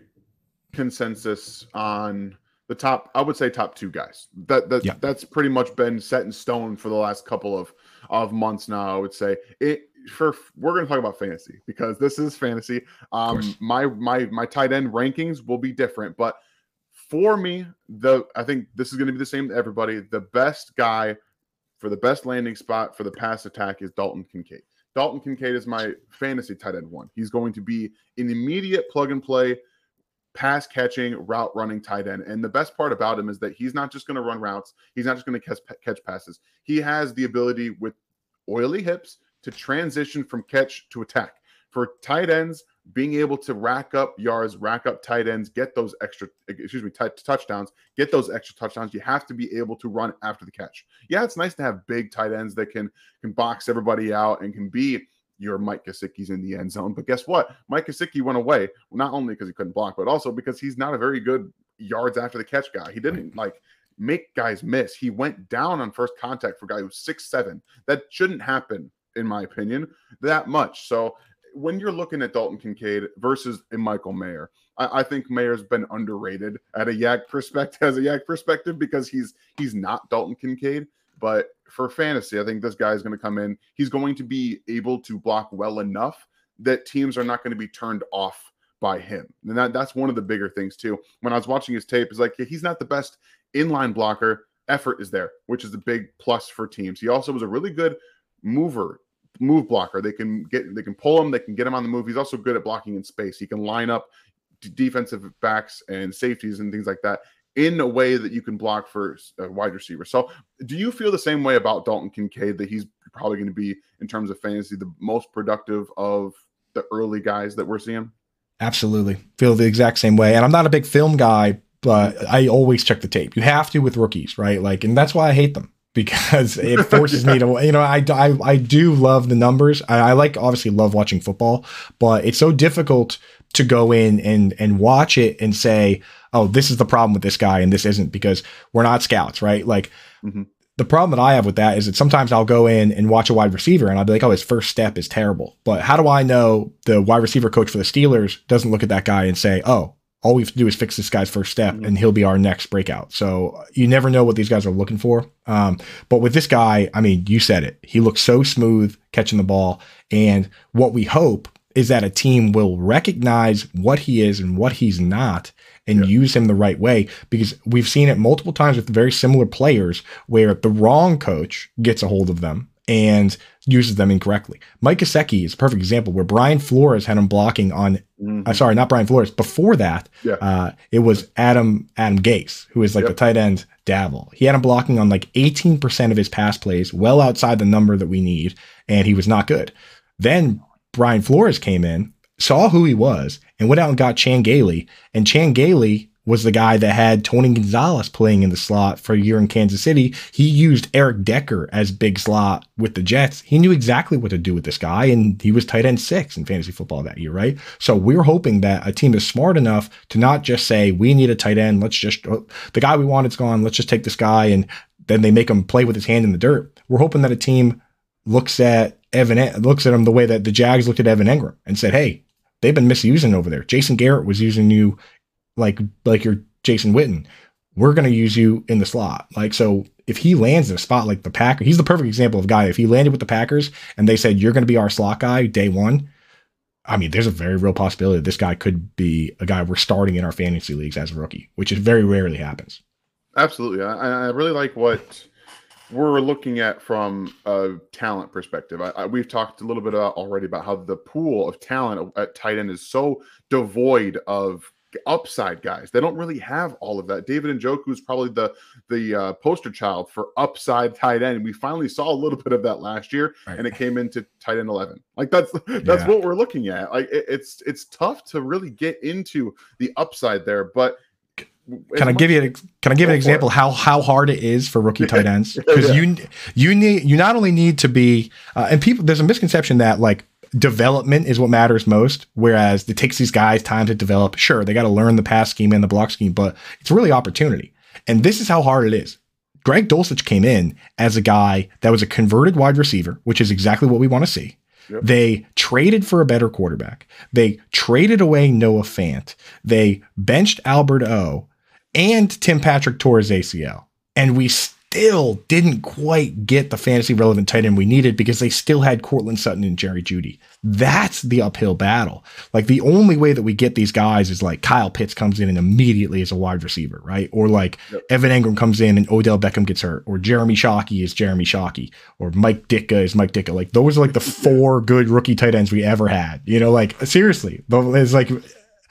Speaker 2: consensus on the top, I would say top two guys. That, that yeah. That's pretty much been set in stone for the last couple of, of months now, I would say. It, For we're going to talk about fantasy because this is fantasy. Um, my my my tight end rankings will be different, but for me, the I think this is going to be the same to everybody. The best guy for the best landing spot for the pass attack is Dalton Kincaid. Dalton Kincaid is my fantasy tight end one. He's going to be an immediate plug and play. pass catching, route running tight end. And the best part about him is that he's not just going to run routes. He's not just going to catch, catch passes. He has the ability with oily hips to transition from catch to attack. For tight ends, being able to rack up yards, rack up tight ends, get those extra, excuse me, t- touchdowns, get those extra touchdowns, you have to be able to run after the catch. Yeah, it's nice to have big tight ends that can, can box everybody out and can be your Mike Gesicki's in the end zone. But guess what? Mike Gesicki went away, not only because he couldn't block, but also because he's not a very good yards after the catch guy. He didn't like make guys miss. He went down on first contact for a guy who's six seven. That shouldn't happen, in my opinion, that much. So when you're looking at Dalton Kincaid versus a Michael Mayer, I, I think Mayer's been underrated at a Yak perspective, as a Yak perspective, because he's he's not Dalton Kincaid. But for fantasy, I think this guy is going to come in. He's going to be able to block well enough that teams are not going to be turned off by him. And that, that's one of the bigger things too. When I was watching his tape, it's like, he's not the best inline blocker. Effort is there, which is a big plus for teams. He also was a really good mover, move blocker. They can get, they can pull him, they can get him on the move. He's also good at blocking in space. He can line up d- defensive backs and safeties and things like that in a way that you can block for a wide receiver. So do you feel the same way about Dalton Kincaid, that he's probably going to be, in terms of fantasy, the most productive of the early guys that we're seeing?
Speaker 3: Absolutely. Feel the exact same way. And I'm not a big film guy, but I always check the tape. You have to with rookies, right? Like, and that's why I hate them, because it forces yeah. me to, you know, I, I, I do love the numbers. I, I like, obviously love watching football, but it's so difficult to go in and, and watch it and say, oh, this is the problem with this guy and this isn't, because we're not scouts, right? Like mm-hmm. the problem that I have with that is that sometimes I'll go in and watch a wide receiver and I'll be like, oh, his first step is terrible. But how do I know the wide receiver coach for the Steelers doesn't look at that guy and say, oh, all we have to do is fix this guy's first step mm-hmm. and he'll be our next breakout. So you never know what these guys are looking for. Um, but with this guy, I mean, you said it. He looks so smooth catching the ball. And what we hope is that a team will recognize what he is and what he's not and yeah. use him the right way, because we've seen it multiple times with very similar players where the wrong coach gets a hold of them and uses them incorrectly. Mike Gesicki is a perfect example where Brian Flores had him blocking on, mm-hmm. uh, sorry, not Brian Flores. Before that, yeah. uh, it was Adam Adam Gase, who is like yep. the tight end devil. He had him blocking on like eighteen percent of his pass plays, well outside the number that we need, and he was not good. Then Brian Flores came in, saw who he was, and went out and got Chan Gailey. And Chan Gailey was the guy that had Tony Gonzalez playing in the slot for a year in Kansas City. He used Eric Decker as big slot with the Jets. He knew exactly what to do with this guy, and he was tight end six in fantasy football that year, right? So we're hoping that a team is smart enough to not just say, we need a tight end. Let's just, oh, the guy we want is gone. Let's just take this guy, and then they make him play with his hand in the dirt. We're hoping that a team looks at Evan, looks at him the way that the Jags looked at Evan Engram and said, hey, they've been misusing over there. Jason Garrett was using you like like you're Jason Witten. We're going to use you in the slot. Like, so if he lands in a spot like the Packers, he's the perfect example of a guy. If he landed with the Packers and they said, you're going to be our slot guy day one, I mean, there's a very real possibility that this guy could be a guy we're starting in our fantasy leagues as a rookie, which is very rarely happens.
Speaker 2: Absolutely. I, I really like what we're looking at from a talent perspective. I, I, we've talked a little bit about already about how the pool of talent at tight end is so devoid of upside guys. They don't really have all of that. David Njoku is probably the the uh, poster child for upside tight end. We finally saw a little bit of that last year, right. and it came into tight end eleven. Like that's that's yeah. what we're looking at. Like it, it's it's tough to really get into the upside there, but.
Speaker 3: Can I give you a, can I give an example how how hard it is for rookie tight ends? Because yeah. you you need you not only need to be uh, and people there's a misconception that like development is what matters most, whereas it takes these guys time to develop. Sure, they got to learn the pass scheme and the block scheme, but it's really opportunity. And this is how hard it is. Greg Dulcich came in as a guy that was a converted wide receiver, which is exactly what we want to see. Yep. They traded for a better quarterback. They traded away Noah Fant. They benched Albert O. And Tim Patrick tore his A C L. And we still didn't quite get the fantasy relevant tight end we needed because they still had Cortland Sutton and Jerry Jeudy. That's the uphill battle. Like the only way that we get these guys is like Kyle Pitts comes in and immediately is a wide receiver, right? Or like yep. Evan Engram comes in and Odell Beckham gets hurt, or Jeremy Shockey is Jeremy Shockey, or Mike Ditka is Mike Ditka. Like those are like the four good rookie tight ends we ever had. You know, like seriously, it's like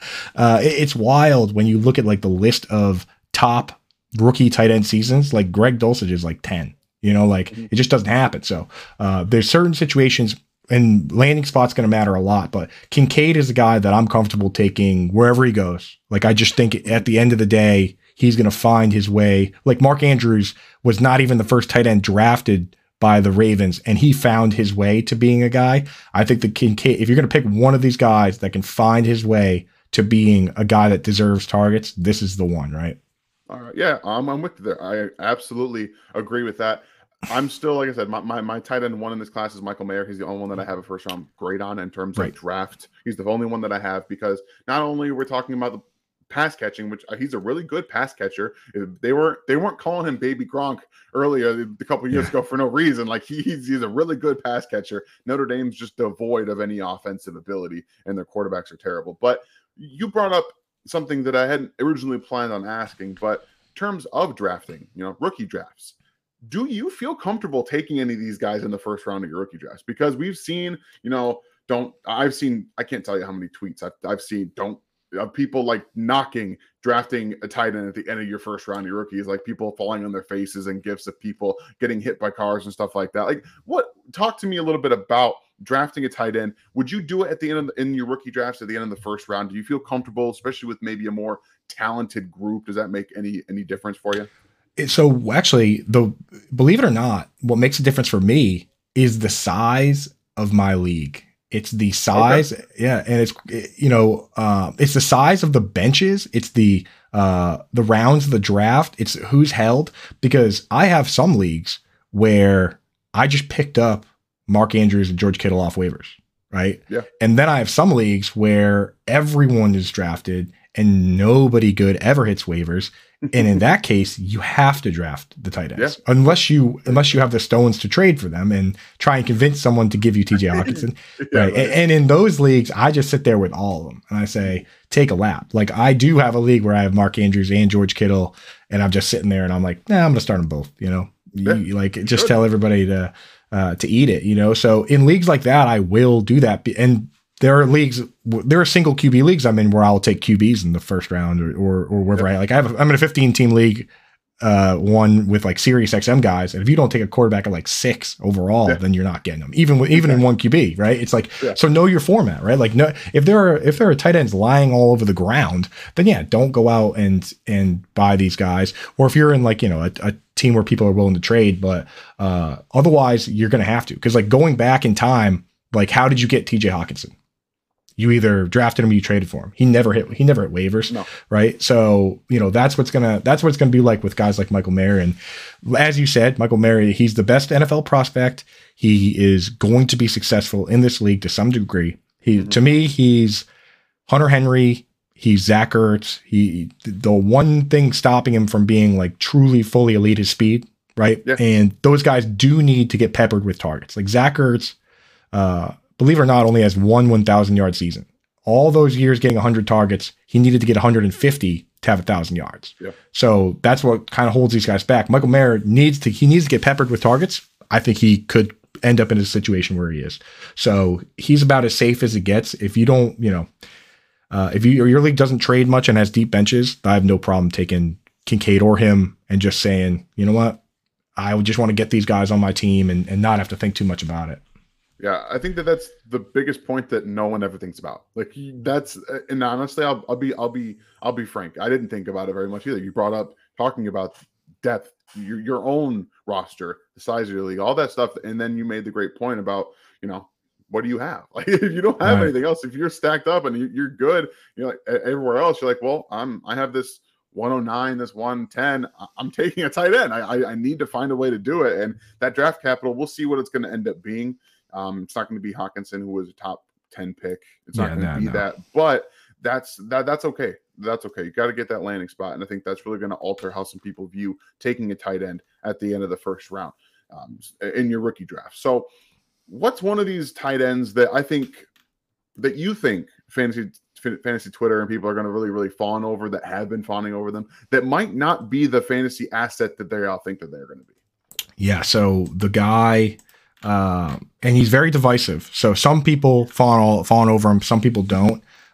Speaker 3: uh, it, it's wild when you look at like the list of top rookie tight end seasons. Like Greg Dulcich is like ten. You know, like mm-hmm. it just doesn't happen. So uh, there's certain situations, and landing spot's going to matter a lot. But Kincaid is a guy that I'm comfortable taking wherever he goes. Like I just think at the end of the day, he's going to find his way. Like Mark Andrews was not even the first tight end drafted by the Ravens, and he found his way to being a guy. I think that Kincaid, if you're going to pick one of these guys that can find his way to being a guy that deserves targets, this is the one, right?
Speaker 2: All right. Yeah, I'm, I'm with you there. I absolutely agree with that. I'm still, like I said, my, my, my tight end one in this class is Michael Mayer. He's the only one that I have a first round grade on in terms right. of draft. He's the only one that I have because not only we're talking about the pass catching, which uh, he's a really good pass catcher. They weren't they weren't calling him Baby Gronk earlier a couple years yeah. ago for no reason. Like he's he's a really good pass catcher. Notre Dame's just devoid of any offensive ability, and their quarterbacks are terrible. But you brought up something that I hadn't originally planned on asking, but in terms of drafting, you know, rookie drafts. Do you feel comfortable taking any of these guys in the first round of your rookie drafts? Because we've seen, you know, don't I've seen I can't tell you how many tweets I've, I've seen don't uh, people like knocking drafting a tight end at the end of your first round of your rookies, like people falling on their faces and gifs of people getting hit by cars and stuff like that. Like, what? Talk to me a little bit about drafting a tight end. Would you do it at the end of the, in your rookie drafts at the end of the first round? Do you feel comfortable, especially with maybe a more talented group? Does that make any any difference for you?
Speaker 3: So actually, the believe it or not, what makes a difference for me is the size of my league. It's the size, okay. yeah, and it's you know, uh, it's the size of the benches. It's the uh, the rounds of the draft. It's who's held, because I have some leagues where I just picked up Mark Andrews and George Kittle off waivers, right?
Speaker 2: Yeah, and
Speaker 3: then I have some leagues where everyone is drafted and nobody good ever hits waivers. And in that case, you have to draft the tight ends yeah. unless you unless you have the stones to trade for them and try and convince someone to give you T J Hawkinson. yeah, right. right. And, and in those leagues, I just sit there with all of them and I say, take a lap. Like I do have a league where I have Mark Andrews and George Kittle, and I'm just sitting there and I'm like, nah, I'm going to start them both. You know, yeah. you, like just Good. tell everybody to uh, to eat it. You know, so in leagues like that, I will do that. And there are leagues, there are single Q B leagues I'm in where I'll take Q Bs in the first round or or, or wherever yep. I like. I have a, I'm in a fifteen team league, uh, one with like Sirius X M guys, and if you don't take a quarterback at like six overall, yeah. then you're not getting them. Even with, even exactly. in one Q B, right? It's like yeah. so know your format, right? Like no, if there are if there are tight ends lying all over the ground, then yeah, don't go out and and buy these guys. Or if you're in like you know a, a team where people are willing to trade, but uh, otherwise you're gonna have to, because like going back in time, like how did you get T J Hawkinson? You either drafted him or you traded for him. He never hit, he never hit waivers. No. Right. So, you know, that's what's going to, that's what it's going to be like with guys like Michael Mayer. And as you said, Michael Mayer, he's the best N F L prospect. He is going to be successful in this league to some degree. He, mm-hmm. to me, he's Hunter Henry. He's Zach Ertz. He, the one thing stopping him from being like truly fully elite is speed. Right. Yeah. And those guys do need to get peppered with targets. Like Zach Ertz, uh, believe it or not, only has one one thousand yard season. All those years getting one hundred targets, he needed to get one hundred fifty to have one thousand yards. Yeah. So that's what kind of holds these guys back. Michael Mayer needs to, he needs to get peppered with targets. I think he could end up in a situation where he is. So he's about as safe as it gets. If you don't, you know, uh, if you, your league doesn't trade much and has deep benches, I have no problem taking Kincaid or him and just saying, you know what, I would just want to get these guys on my team and, and not have to think too much about it.
Speaker 2: Yeah, I think that that's the biggest point that no one ever thinks about. Like that's, and honestly, I'll, I'll be, I'll be, I'll be frank. I didn't think about it very much either. You brought up talking about depth, your your own roster, the size of your league, all that stuff, and then you made the great point about, you know, what do you have? Like if you don't have right. anything else, if you're stacked up and you're good, you know, like, everywhere else, you're like, well, I'm, I have this one oh nine, this one ten. I'm taking a tight end. I, I, I need to find a way to do it, and that draft capital, we'll see what it's going to end up being. Um, it's not going to be Hawkinson, who was a top ten pick. It's not yeah, going to no, be no. that, but that's that. That's okay. That's okay. You got to get that landing spot, and I think that's really going to alter how some people view taking a tight end at the end of the first round um, in your rookie draft. So, what's one of these tight ends that I think that you think fantasy fantasy Twitter and people are going to really really fawn over, that have been fawning over them, that might not be the fantasy asset that they all think that they're going to be?
Speaker 3: Yeah. So the guy. Um, and he's very divisive. So some people fawn all, fawn over him, some people don't.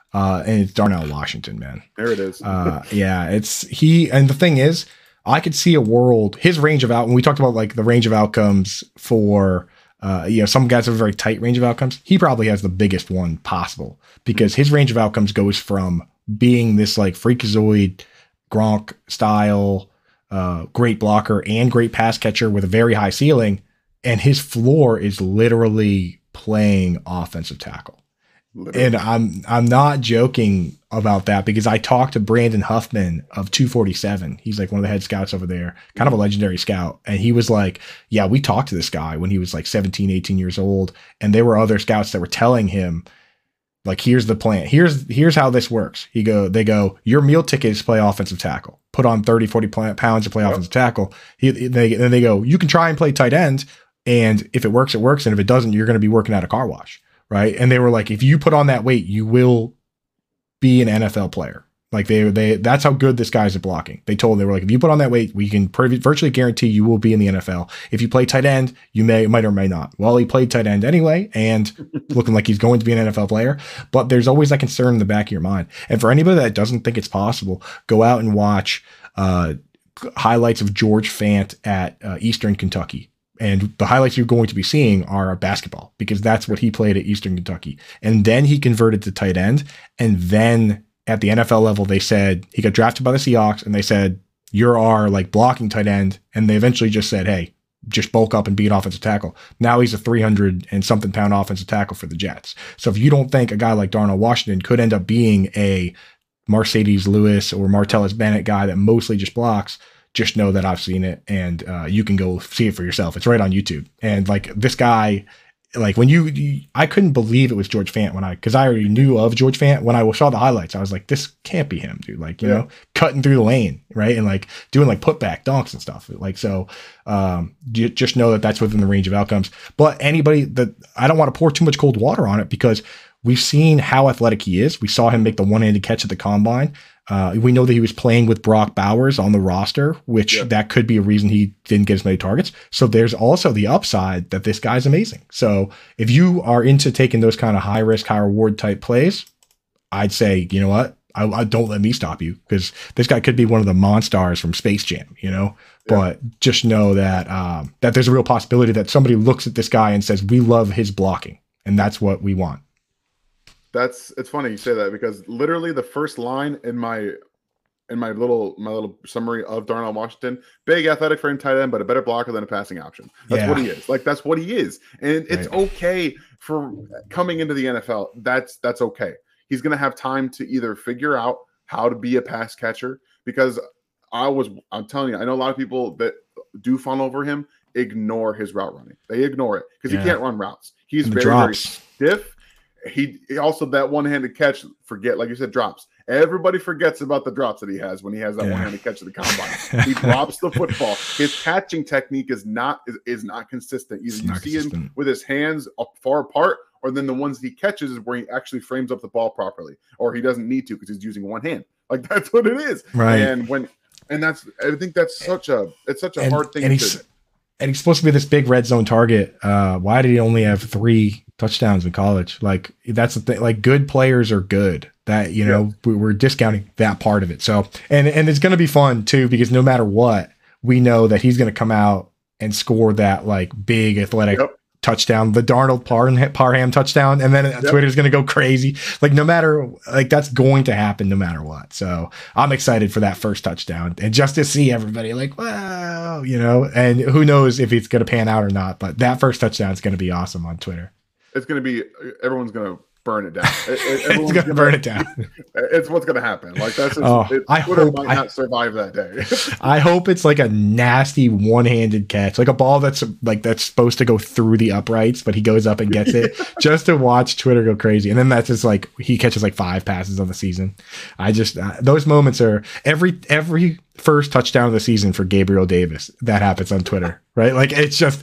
Speaker 3: Uh, and it's Darnell Washington, man.
Speaker 2: There it is.
Speaker 3: uh, yeah, it's he. And the thing is, I could see a world, his range of out, when we talked about like the range of outcomes for, uh, you know, some guys have a very tight range of outcomes. He probably has the biggest one possible because his range of outcomes goes from being this like freakazoid Gronk style, uh, great blocker and great pass catcher with a very high ceiling. And his floor is literally playing offensive tackle. Literally. And I'm I'm not joking about that because I talked to Brandon Huffman of two forty-seven. He's like one of the head scouts over there, kind of a legendary scout. And he was like, yeah, we talked to this guy when he was like seventeen, eighteen years old. And there were other scouts that were telling him, like, here's the plan. Here's here's how this works. He go, they go, your meal ticket is play offensive tackle. Put on thirty, forty pounds to play yep. offensive tackle. He, they, then they go, you can try and play tight end. And if it works, it works. And if it doesn't, you're going to be working at a car wash. Right. And they were like, if you put on that weight, you will be an N F L player. Like they, they, that's how good this guy's at blocking. They told, they were like, if you put on that weight, we can pretty, virtually guarantee you will be in the N F L. If you play tight end, you may, might or may not. Well, he played tight end anyway, and looking like he's going to be an N F L player, but there's always that concern in the back of your mind. And for anybody that doesn't think it's possible, go out and watch uh, highlights of George Fant at uh, Eastern Kentucky. And the highlights you're going to be seeing are basketball because that's what he played at Eastern Kentucky. And then he converted to tight end. And then at the N F L level, they said he got drafted by the Seahawks and they said, you're our like blocking tight end. And they eventually just said, hey, just bulk up and be an offensive tackle. Now he's a three hundred and something pound offensive tackle for the Jets. So if you don't think a guy like Darnell Washington could end up being a Mercedes Lewis or Martellus Bennett guy that mostly just blocks, just know that I've seen it and uh, you can go see it for yourself. It's right on YouTube. And like this guy, like when you, you I couldn't believe it was George Fant when I, cause I already knew of George Fant when I saw the highlights. I was like, this can't be him, dude. Like, you yeah. know, cutting through the lane, right. And like doing like putback dunks and stuff. Like, so um, you just know that that's within the range of outcomes. But anybody that, I don't want to pour too much cold water on it because we've seen how athletic he is. We saw him make the one-handed catch at the combine. Uh, we know that he was playing with Brock Bowers on the roster, which yeah. that could be a reason he didn't get as many targets. So there's also the upside that this guy's amazing. So if you are into taking those kind of high risk, high reward type plays, I'd say, you know what? I, I don't let me stop you because this guy could be one of the monsters from Space Jam, you know, yeah. but just know that, um, that there's a real possibility that somebody looks at this guy and says, we love his blocking and that's what we want.
Speaker 2: That's it's funny you say that because literally the first line in my in my little my little summary of Darnell Washington, big athletic frame tight end, but a better blocker than a passing option. That's yeah. what he is. Like that's what he is. And it's right. okay for coming into the N F L. That's that's okay. He's gonna have time to either figure out how to be a pass catcher because I was I'm telling you, I know a lot of people that do fawn over him ignore his route running. They ignore it because yeah. he can't run routes. He's very, very stiff. He, he also that one-handed catch, forget, like you said, drops. Everybody forgets about the drops that he has when he has that yeah. one-handed catch at the combine. He drops the football. His catching technique is not is, is not consistent. Either it's you see consistent. him with his hands far apart, or then the ones he catches is where he actually frames up the ball properly, or he doesn't need to because he's using one hand. Like that's what it is.
Speaker 3: Right.
Speaker 2: And when and that's I think that's such a it's such a
Speaker 3: and,
Speaker 2: hard thing
Speaker 3: and
Speaker 2: to
Speaker 3: he's, and he's supposed to be this big red zone target. Uh, why did he only have three touchdowns in college? Like that's the thing. Like good players are good. That you know yeah. we're discounting that part of it. So and and it's going to be fun too because no matter what, we know that he's going to come out and score that like big athletic yep. touchdown, the Darnold Parham, Parham touchdown, and then yep. Twitter's going to go crazy. Like no matter like that's going to happen no matter what. So I'm excited for that first touchdown and just to see everybody like wow, you know. And who knows if it's going to pan out or not. But that first touchdown is going to be awesome on Twitter.
Speaker 2: It's going to be everyone's going to burn it down. It,
Speaker 3: it's going to burn it down.
Speaker 2: It's what's going to happen. Like that's just,
Speaker 3: oh,
Speaker 2: it,
Speaker 3: I
Speaker 2: Twitter
Speaker 3: hope,
Speaker 2: might
Speaker 3: I,
Speaker 2: not survive that day.
Speaker 3: I hope it's like a nasty one-handed catch, like a ball that's like that's supposed to go through the uprights, but he goes up and gets it just to watch Twitter go crazy. And then that's just like he catches like five passes on the season. I just uh, those moments are every every. first touchdown of the season for Gabriel Davis that happens on Twitter, right? Like it's just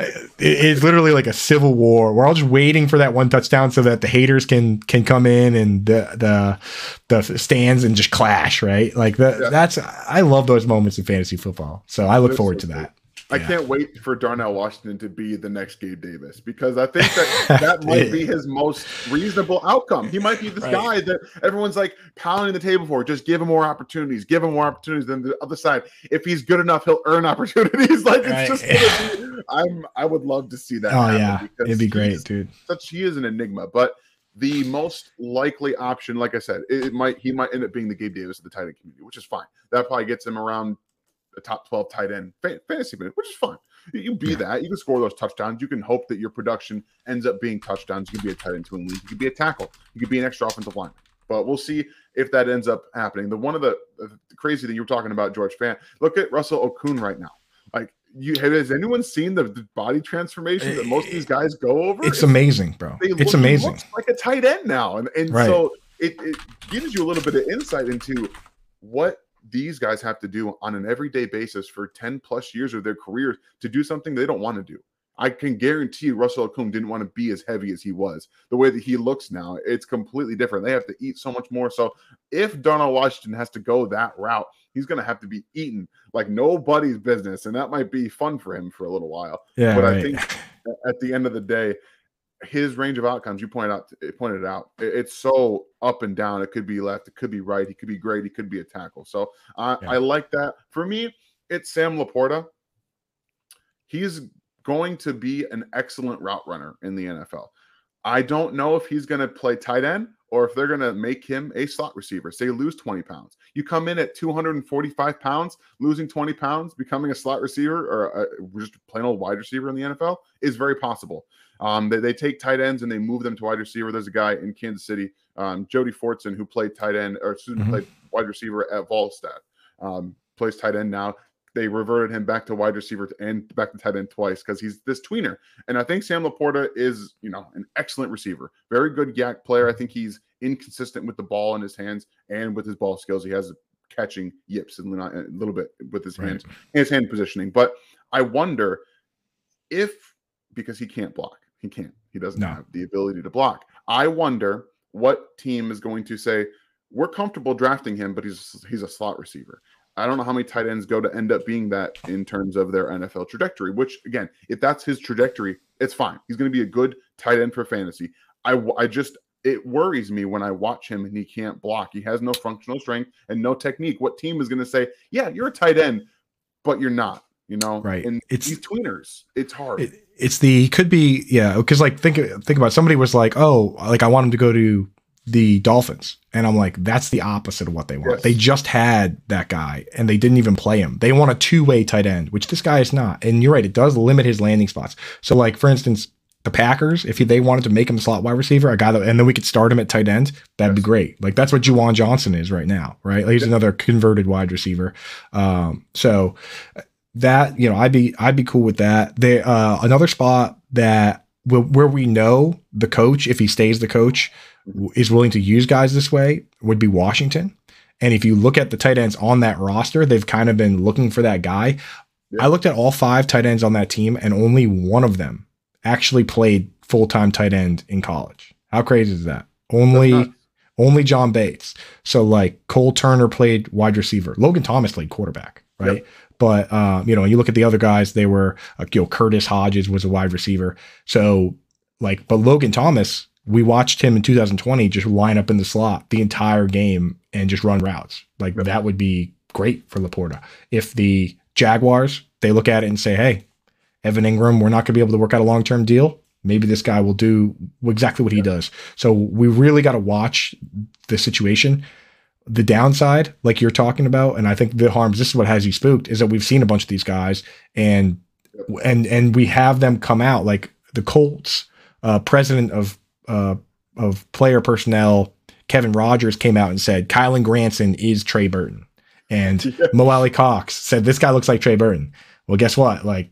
Speaker 3: it's literally like a civil war. We're all just waiting for that one touchdown so that the haters can can come in and the the the stands and just clash, right? Like the, yeah. that's I love those moments in fantasy football. So I look it's forward so to that.
Speaker 2: I
Speaker 3: Yeah.
Speaker 2: can't wait for Darnell Washington to be the next Gabe Davis, because I think that that might be his most reasonable outcome. He might be this
Speaker 3: Right.
Speaker 2: guy that everyone's like pounding the table for. Just give him more opportunities. Give him more opportunities than the other side. If he's good enough, he'll earn opportunities. Like, it's
Speaker 3: Right.
Speaker 2: just gonna be, I'm I would love to see that.
Speaker 3: Oh
Speaker 2: happen
Speaker 3: yeah,
Speaker 2: because
Speaker 3: it'd be great,
Speaker 2: he's
Speaker 3: dude.
Speaker 2: Such he is an enigma, but the most likely option, like I said, it, it might he might end up being the Gabe Davis of the tight end community, which is fine. That probably gets him around a top twelve tight end fantasy minute, which is fine. You be yeah. that. You can score those touchdowns. You can hope that your production ends up being touchdowns. You can be a tight end to a league. You can be a tackle. You could be an extra offensive lineman. But we'll see if that ends up happening. The one of the, the crazy thing you were talking about, George Fan, look at Russell Okung right now. Like, you has anyone seen the, the body transformation that most of these guys go over?
Speaker 3: It's, it's amazing, bro. It's look, amazing.
Speaker 2: He looks like a tight end now. And, and right. so it, it gives you a little bit of insight into what these guys have to do on an everyday basis for ten plus years of their careers to do something they don't want to do. I can guarantee you Russell Okung didn't want to be as heavy as he was. The way that he looks now, it's completely different. They have to eat so much more. So if Darnell Washington has to go that route, he's going to have to be eaten like nobody's business. And that might be fun for him for a little while.
Speaker 3: Yeah,
Speaker 2: but
Speaker 3: right.
Speaker 2: I think at the end of the day, his range of outcomes, you pointed out, pointed out, it's so up and down. It could be left, it could be right. He could be great. He could be a tackle. So uh, yeah. I like that. For me, it's Sam Laporta. He's going to be an excellent route runner in the N F L. I don't know if he's going to play tight end or if they're going to make him a slot receiver. Say lose twenty pounds. You come in at two hundred forty-five pounds, losing twenty pounds, becoming a slot receiver or a, just plain old wide receiver in the N F L is very possible. Um, they, they take tight ends and they move them to wide receiver. There's a guy in Kansas City, um, Jody Fortson, who played tight end or excuse me, mm-hmm. played wide receiver at Volstead. Um, plays tight end now. They reverted him back to wide receiver and back to tight end twice because he's this tweener. And I think Sam Laporta is, you know, an excellent receiver, very good yak player. I think he's inconsistent with the ball in his hands and with his ball skills. He has catching yips and a little bit with his hands, right. his hand positioning. But I wonder if, because he can't block, he can't, he doesn't no. have the ability to block. I wonder what team is going to say, we're comfortable drafting him, but he's he's a slot receiver. I don't know how many tight ends go to end up being that in terms of their N F L trajectory, which, again, if that's his trajectory, it's fine. He's going to be a good tight end for fantasy. I, I just, it worries me when I watch him and he can't block. He has no functional strength and no technique. What team is going to say, yeah, you're a tight end, but you're not, you know?
Speaker 3: Right.
Speaker 2: And
Speaker 3: it's
Speaker 2: these tweeners, it's hard.
Speaker 3: It, it's the, could be, yeah, because like, think, think about it. Somebody was like, oh, like I want him to go to the Dolphins. And I'm like, that's the opposite of what they want. Yes. They just had that guy and they didn't even play him. They want a two-way tight end, which this guy is not. And you're right, it does limit his landing spots. So like, for instance, the Packers, if they wanted to make him a slot wide receiver, a guy that, and then we could start him at tight end, that'd yes. be great. Like that's what Juwan Johnson is right now, right? Like, he's yes. another converted wide receiver. Um, so that, you know, I'd be, I'd be cool with that. They, uh, another spot that where we know the coach, if he stays the coach, is willing to use guys this way would be Washington. And if you look at the tight ends on that roster, they've kind of been looking for that guy. Yeah. I looked at all five tight ends on that team and only one of them actually played full-time tight end in college. How crazy is that? Only, only John Bates. So like Cole Turner played wide receiver. Logan Thomas played quarterback, right? Yep. But, um, you know, you look at the other guys, they were, uh, you know, Curtis Hodges was a wide receiver. So like, but Logan Thomas, we watched him in two thousand twenty just line up in the slot the entire game and just run routes. Like yep. that would be great for Laporta. If the Jaguars, they look at it and say, hey, Evan Ingram, we're not going to be able to work out a long-term deal. Maybe this guy will do exactly what he does. So we really got to watch the situation. The downside, like you're talking about, and I think the harms, this is what has you spooked, is that we've seen a bunch of these guys and and and we have them come out like the Colts uh, president of uh, of player personnel, Kevin Rogers, came out and said Kylan Granson is Trey Burton. And yeah. Mo Alley Cox said this guy looks like Trey Burton. Well, guess what? Like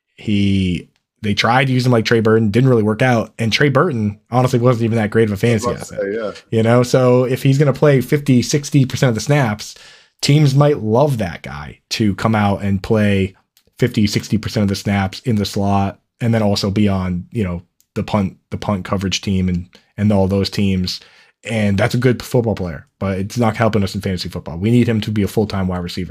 Speaker 3: he they tried to use him like Trey Burton, didn't really work out. And Trey Burton honestly wasn't even that great of a fantasy asset. Say, yeah. You know, so if he's going to play fifty, sixty percent of the snaps, teams might love that guy to come out and play fifty, sixty percent of the snaps in the slot and then also be on, you know, the punt, the punt coverage team and, and all those teams. And that's a good football player, but it's not helping us in fantasy football. We need him to be a full-time wide receiver.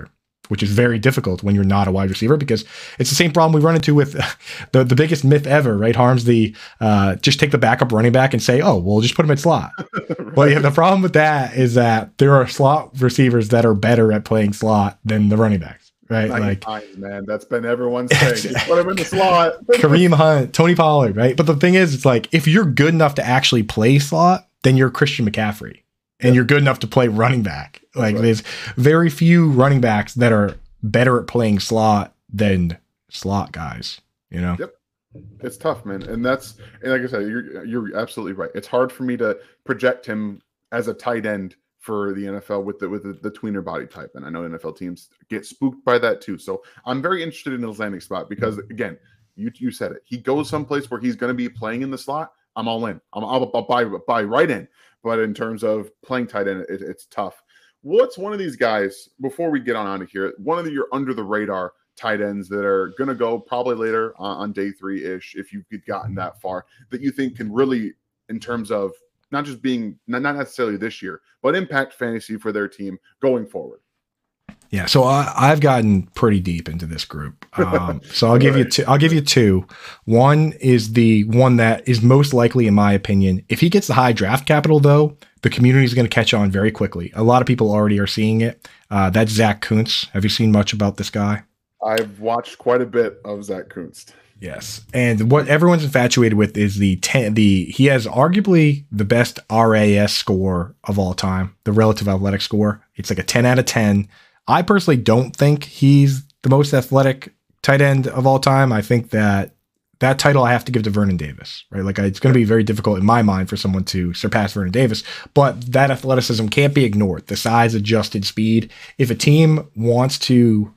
Speaker 3: which is very difficult when you're not a wide receiver, because it's the same problem we run into with the, the biggest myth ever, right? Harms the uh, just take the backup running back and say, oh, we'll just put him at slot. Right. Well, yeah, the problem with that is that there are slot receivers that are better at playing slot than the running backs. Right, like
Speaker 2: times, man, that's been everyone's thing. Just put him in the slot.
Speaker 3: Kareem Hunt, Tony Pollard, right? But the thing is, it's like if you're good enough to actually play slot, then you're Christian McCaffrey, and yep. you're good enough to play running back. Like right. there's very few running backs that are better at playing slot than slot guys. You know.
Speaker 2: Yep. It's tough, man, and that's and like I said, you're you're absolutely right. It's hard for me to project him as a tight end for the N F L with the with the, the tweener body type, and I know N F L teams get spooked by that too. So I'm very interested in his landing spot because again, you you said it. He goes someplace where he's going to be playing in the slot. I'm all in. I'm I'll, I'll buy buy right in. But in terms of playing tight end, it, it's tough. What's one of these guys before we get on out of here? One of the, your under the radar tight ends that are going to go probably later on, on day three ish, if you've gotten that far, that you think can really, in terms of not just being not, not necessarily this year, but impact fantasy for their team going forward.
Speaker 3: Yeah, so I, I've gotten pretty deep into this group. Um, so I'll give right. you two. I'll give you two. One is the one that is most likely, in my opinion. If he gets the high draft capital, though, the community is going to catch on very quickly. A lot of people already are seeing it. Uh, that's Zach Kuntz. Have you seen much about this guy?
Speaker 2: I've watched quite a bit of Zach Kuntz.
Speaker 3: Yes, and what everyone's infatuated with is the ten. The he has arguably the best R A S score of all time, the relative athletic score. It's like a ten out of ten. I personally don't think he's the most athletic tight end of all time. I think that that title I have to give to Vernon Davis, right? Like it's going to be very difficult in my mind for someone to surpass Vernon Davis, but that athleticism can't be ignored. The size, adjusted speed. If a team wants to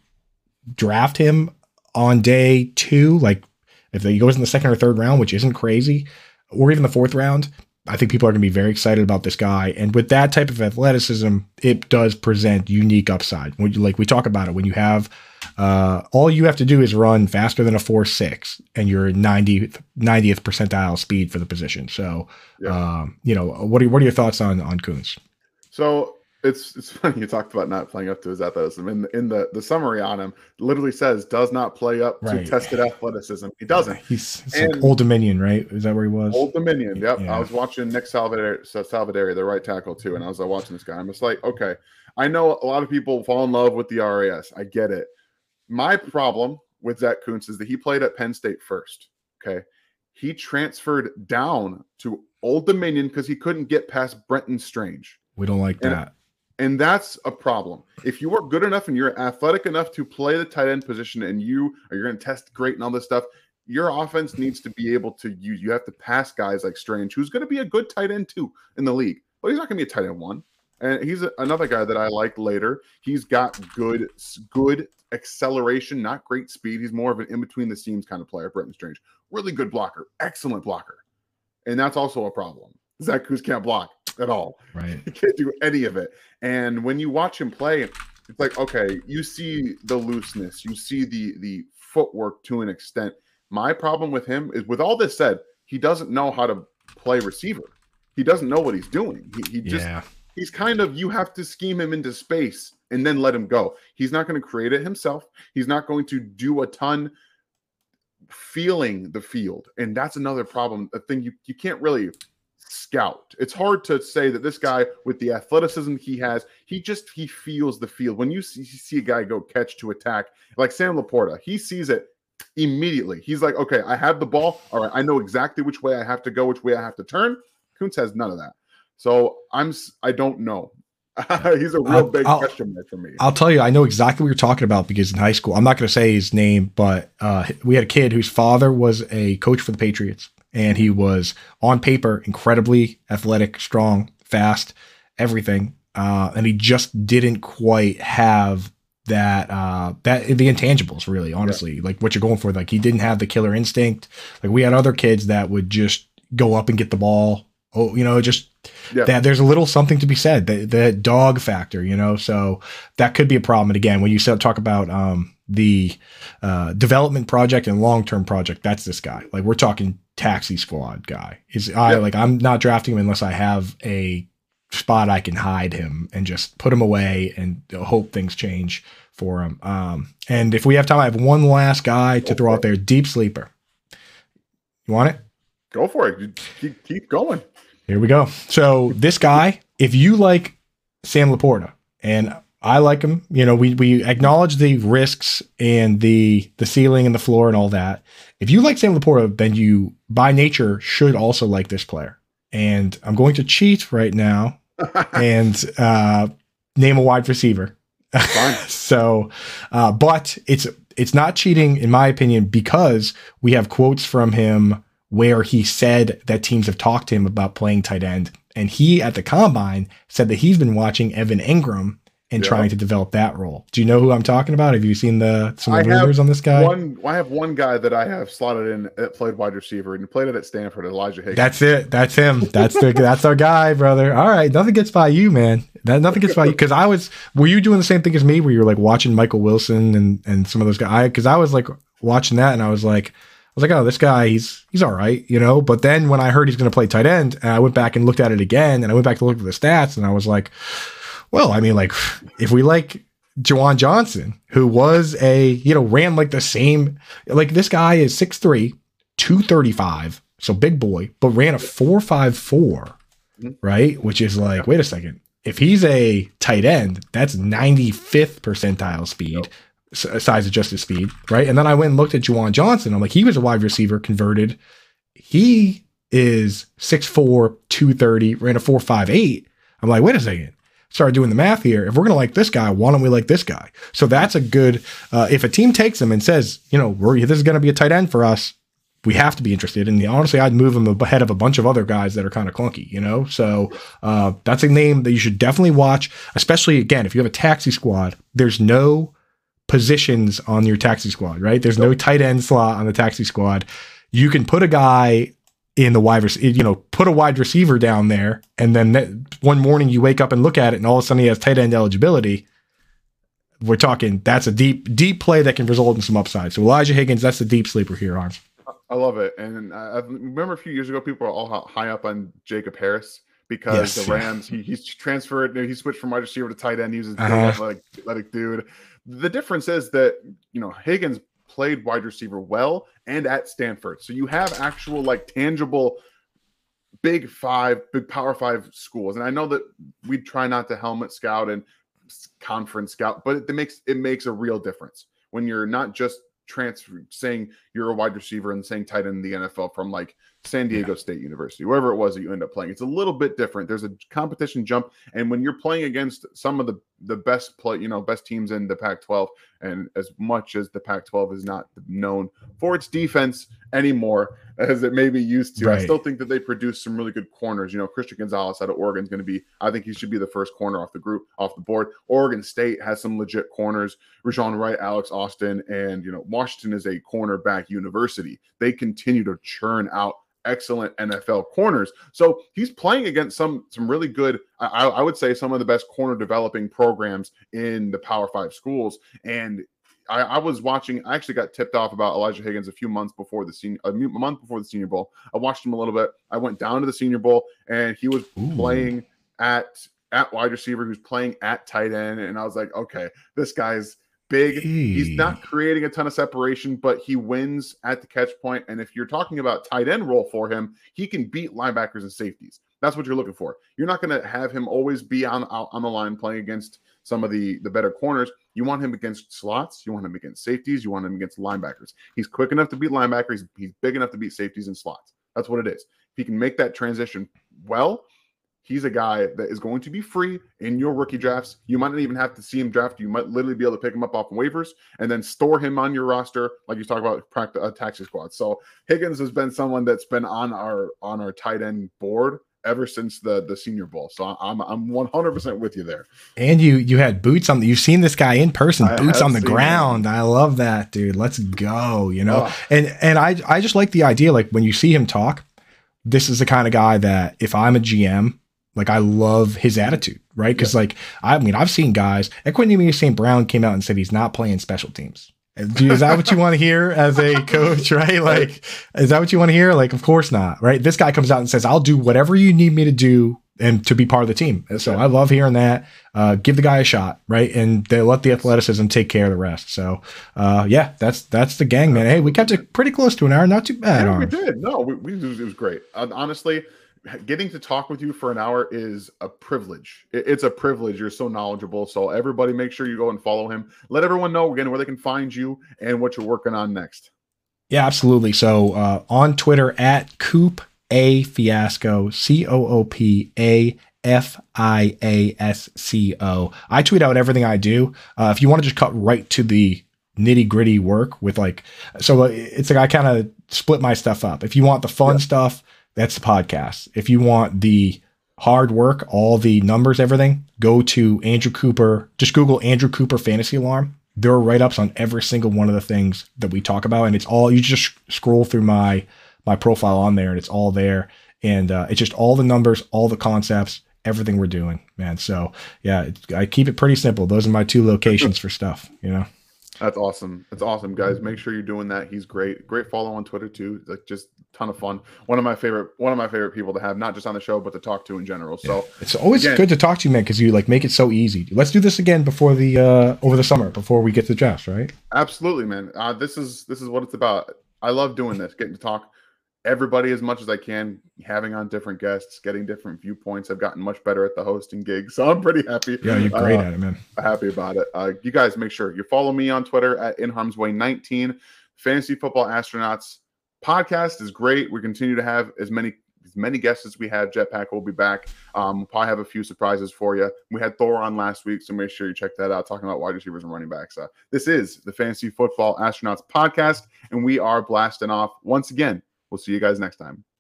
Speaker 3: draft him on day two, like if he goes in the second or third round, which isn't crazy, or even the fourth round, I think people are going to be very excited about this guy. And with that type of athleticism, it does present unique upside. When you, like we talk about it, when you have uh, all you have to do is run faster than a four six, and you're ninetieth, ninetieth percentile speed for the position. So, yeah. um, you know, what are what are your thoughts on on Kuntz?
Speaker 2: So it's it's funny you talked about not playing up to his athleticism. In the, in the the summary on him, literally says does not play up right. to tested athleticism. He doesn't.
Speaker 3: He's like Old Dominion, right? Is that where he was?
Speaker 2: Old Dominion. Yep. Yeah. I was watching Nick Salvador, Salvadori, the right tackle too, and I was like, watching this guy. I'm just like, okay, I know a lot of people fall in love with the R A S. I get it. My problem with Zach Kuntz is that he played at Penn State first. Okay, he transferred down to Old Dominion because he couldn't get past Brenton Strange.
Speaker 3: We don't like
Speaker 2: and,
Speaker 3: that.
Speaker 2: And that's a problem. If you are good enough and you're athletic enough to play the tight end position and you are you're going to test great and all this stuff, your offense needs to be able to use, you have to pass guys like Strange, who's going to be a good tight end too in the league, but he's not going to be a tight end one. And he's a, another guy that I like later. He's got good, good acceleration, not great speed. He's more of an in-between the seams kind of player, Brenton Strange. Really good blocker, excellent blocker. And that's also a problem. Zach Kuntz can't block at all.
Speaker 3: Right.
Speaker 2: He can't do any of it. And when you watch him play, it's like, okay, you see the looseness, you see the the footwork to an extent. My problem with him is, with all this said, he doesn't know how to play receiver. He doesn't know what he's doing. He, he just yeah. he's kind of, you have to scheme him into space and then let him go. He's not going to create it himself. He's not going to do a ton feeling the field. And that's another problem, a thing you, you can't really scout. It's hard to say that this guy, with the athleticism he has, he just, he feels the field. When you see, you see a guy go catch to attack, like Sam Laporta, he sees it immediately. He's like, okay, I have the ball. All right, I know exactly which way I have to go, which way I have to turn. Kuntz has none of that. So I'm, I don't know. He's a real I'll, big I'll, question mark for me.
Speaker 3: I'll tell you, I know exactly what you're talking about, because in high school, I'm not going to say his name, but uh, we had a kid whose father was a coach for the Patriots, and he was on paper incredibly athletic, strong, fast, everything, uh, and he just didn't quite have that uh, that the intangibles, really, honestly, yeah. like what you're going for. Like, he didn't have the killer instinct. Like, we had other kids that would just go up and get the ball. Oh, you know, just yeah. that there's a little something to be said, the, the dog factor, you know, so that could be a problem. And again, when you talk about um, the uh, development project and long-term project, that's this guy. Like, we're talking taxi squad guy. Is I yeah. like, I'm not drafting him unless I have a spot I can hide him and just put him away and hope things change for him. Um, and if we have time, I have one last guy to throw out there, deep sleeper. You want it?
Speaker 2: Go for it. Keep, keep going.
Speaker 3: Here we go. So this guy, if you like Sam Laporta, and I like him, you know, we we acknowledge the risks and the the ceiling and the floor and all that. If you like Sam Laporta, then you by nature should also like this player. And I'm going to cheat right now and uh, name a wide receiver. so, uh, but it's it's not cheating in my opinion because we have quotes from him where he said that teams have talked to him about playing tight end, and he at the combine said that he's been watching Evan Engram and yeah. trying to develop that role. Do you know who I'm talking about? Have you seen the some of the rumors on this guy?
Speaker 2: One, I have one guy that I have slotted in that played wide receiver and he played it at Stanford, Elijah Higgins.
Speaker 3: That's it. That's him. That's the that's our guy, brother. All right, nothing gets by you, man. That nothing gets by you because I was. Were you doing the same thing as me? Where you were like watching Michael Wilson and and some of those guys? Because I, I was like watching that and I was like. I was like, oh, this guy, he's he's all right, you know? But then when I heard he's going to play tight end, and I went back and looked at it again, and I went back to look at the stats, and I was like, well, I mean, like, if we like Juwan Johnson, who was a, you know, ran like the same, like this guy is six three, two thirty-five, so big boy, but ran a four five four, right? Which is like, wait a second. If he's a tight end, that's ninety-fifth percentile speed. Size adjusted speed, right? And then I went and looked at Juwan Johnson. I'm like, he was a wide receiver converted. He is six four, two thirty, ran a four five eight. I'm like, wait a second. Started doing the math here. If we're going to like this guy, why don't we like this guy? So that's a good, uh, if a team takes him and says, you know, we're, this is going to be a tight end for us, we have to be interested. And honestly, I'd move him ahead of a bunch of other guys that are kind of clunky, you know? So uh, that's a name that you should definitely watch, especially, again, if you have a taxi squad, there's no positions on your taxi squad, right? There's no tight end slot on the taxi squad. You can put a guy in the wide receiver, you know, put a wide receiver down there, and then that, one morning you wake up and look at it, and all of a sudden he has tight end eligibility. We're talking that's a deep, deep play that can result in some upside. So Elijah Higgins, that's the deep sleeper here, Arms.
Speaker 2: I love it, and I remember a few years ago people were all high up on Jacob Harris. Because yes. the Rams, he, he's transferred, he switched from wide receiver to tight end. He was a big, uh-huh. athletic, athletic dude. The difference is that, you know, Higgins played wide receiver well and at Stanford. So you have actual, like, tangible big five, big power five schools. And I know that we try not to helmet scout and conference scout, but it makes it makes a real difference when you're not just transfer saying you're a wide receiver and saying tight end in the N F L from like San Diego yeah. State University, wherever it was that you end up playing. It's a little bit different. There's a competition jump, and when you're playing against some of the the best play, you know, best teams in the Pac twelve, and as much as the Pac twelve is not known for its defense anymore as it maybe used to, right. I still think that they produce some really good corners. You know, Christian Gonzalez out of Oregon is going to be, I think he should be the first corner off the group, off the board. Oregon State has some legit corners. Rajon Wright, Alex Austin, and, you know, Washington is a cornerback university. They continue to churn out excellent N F L corners. So he's playing against some some really good, I, I would say some of the best corner developing programs in the Power Five schools. And I, I was watching, I actually got tipped off about Elijah Higgins a few months before the senior, a month before the Senior Bowl. I watched him a little bit. I went down to the Senior Bowl and he was Ooh. playing at at wide receiver, who's playing at tight end. And I was like, okay, this guy's big. He's not creating a ton of separation, but he wins at the catch point. And if you're talking about tight end role for him, he can beat linebackers and safeties. That's what you're looking for. You're not going to have him always be on, on the line playing against some of the, the better corners. You want him against slots. You want him against safeties. You want him against linebackers. He's quick enough to beat linebackers. He's big enough to beat safeties and slots. That's what it is. If he can make that transition well, he's a guy that is going to be free in your rookie drafts. You might not even have to see him draft. You might literally be able to pick him up off waivers and then store him on your roster, like you talk about practice, uh, taxi squad. So Higgins has been someone that's been on our on our tight end board ever since the the Senior Bowl. So I'm I'm one hundred percent with you there.
Speaker 3: And you you had boots on. You've seen this guy in person, I boots on the ground. Him. I love that, dude. Let's go. You know, oh. and and I I just like the idea. Like when you see him talk, this is the kind of guy that if I'm a G M. Like, I love his attitude, right? Because, yeah. like, I mean, I've seen guys. Equanimeous Saint Brown came out and said he's not playing special teams. Is that what you want to hear as a coach, right? Like, is that what you want to hear? Like, of course not, right? This guy comes out and says, I'll do whatever you need me to do and to be part of the team. So I love hearing that. Uh, give the guy a shot, right? And they let the athleticism take care of the rest. So uh, yeah, that's that's the gang, man. Hey, we kept it pretty close to an hour. Not too bad.
Speaker 2: Yeah, we did. No, we, we it was great. Uh, honestly, getting to talk with you for an hour is a privilege. It, it's a privilege. You're so knowledgeable. So everybody, make sure you go and follow him. Let everyone know again where they can find you and what you're working on next. Yeah,
Speaker 3: absolutely. So uh, on Twitter at Coop A Fiasco, C O O P A F I A S C O. I tweet out everything I do. Uh, if you want to just cut right to the nitty gritty work with like, so it's like I kind of split my stuff up. If you want the fun yeah. stuff, that's the podcast. If you want the hard work, all the numbers, everything, go to Andrew Cooper. Just Google Andrew Cooper Fantasy Alarm. There are write-ups on every single one of the things that we talk about. And it's all, you just scroll through my, my profile on there and it's all there. And uh, it's just all the numbers, all the concepts, everything we're doing, man. So yeah, it's, I keep it pretty simple. Those are my two locations for stuff, you know?
Speaker 2: That's awesome. That's awesome, guys. Make sure you're doing that. He's great. Great follow on Twitter too. Like just ton of fun. One of my favorite, one of my favorite people to have, not just on the show, but to talk to in general. So
Speaker 3: yeah. It's always again, good to talk to you, man, because you like make it so easy. Let's do this again before the uh over the summer, before we get to draft, right?
Speaker 2: Absolutely, man. Uh, this is this is what it's about. I love doing this, getting to talk everybody as much as I can, having on different guests, getting different viewpoints. I've gotten much better at the hosting gig, so I'm pretty happy.
Speaker 3: Yeah, you're great
Speaker 2: uh,
Speaker 3: at it, man.
Speaker 2: Happy about it. Uh, you guys make sure you follow me on Twitter at In Harm's Way nineteen. Fantasy Football Astronauts podcast is great. We continue to have as many as many guests as we have. Jetpack will be back. Um, we'll probably have a few surprises for you. We had Thor on last week, so make sure you check that out, talking about wide receivers and running backs. Uh, this is the Fantasy Football Astronauts podcast, and we are blasting off once again. We'll see you guys next time.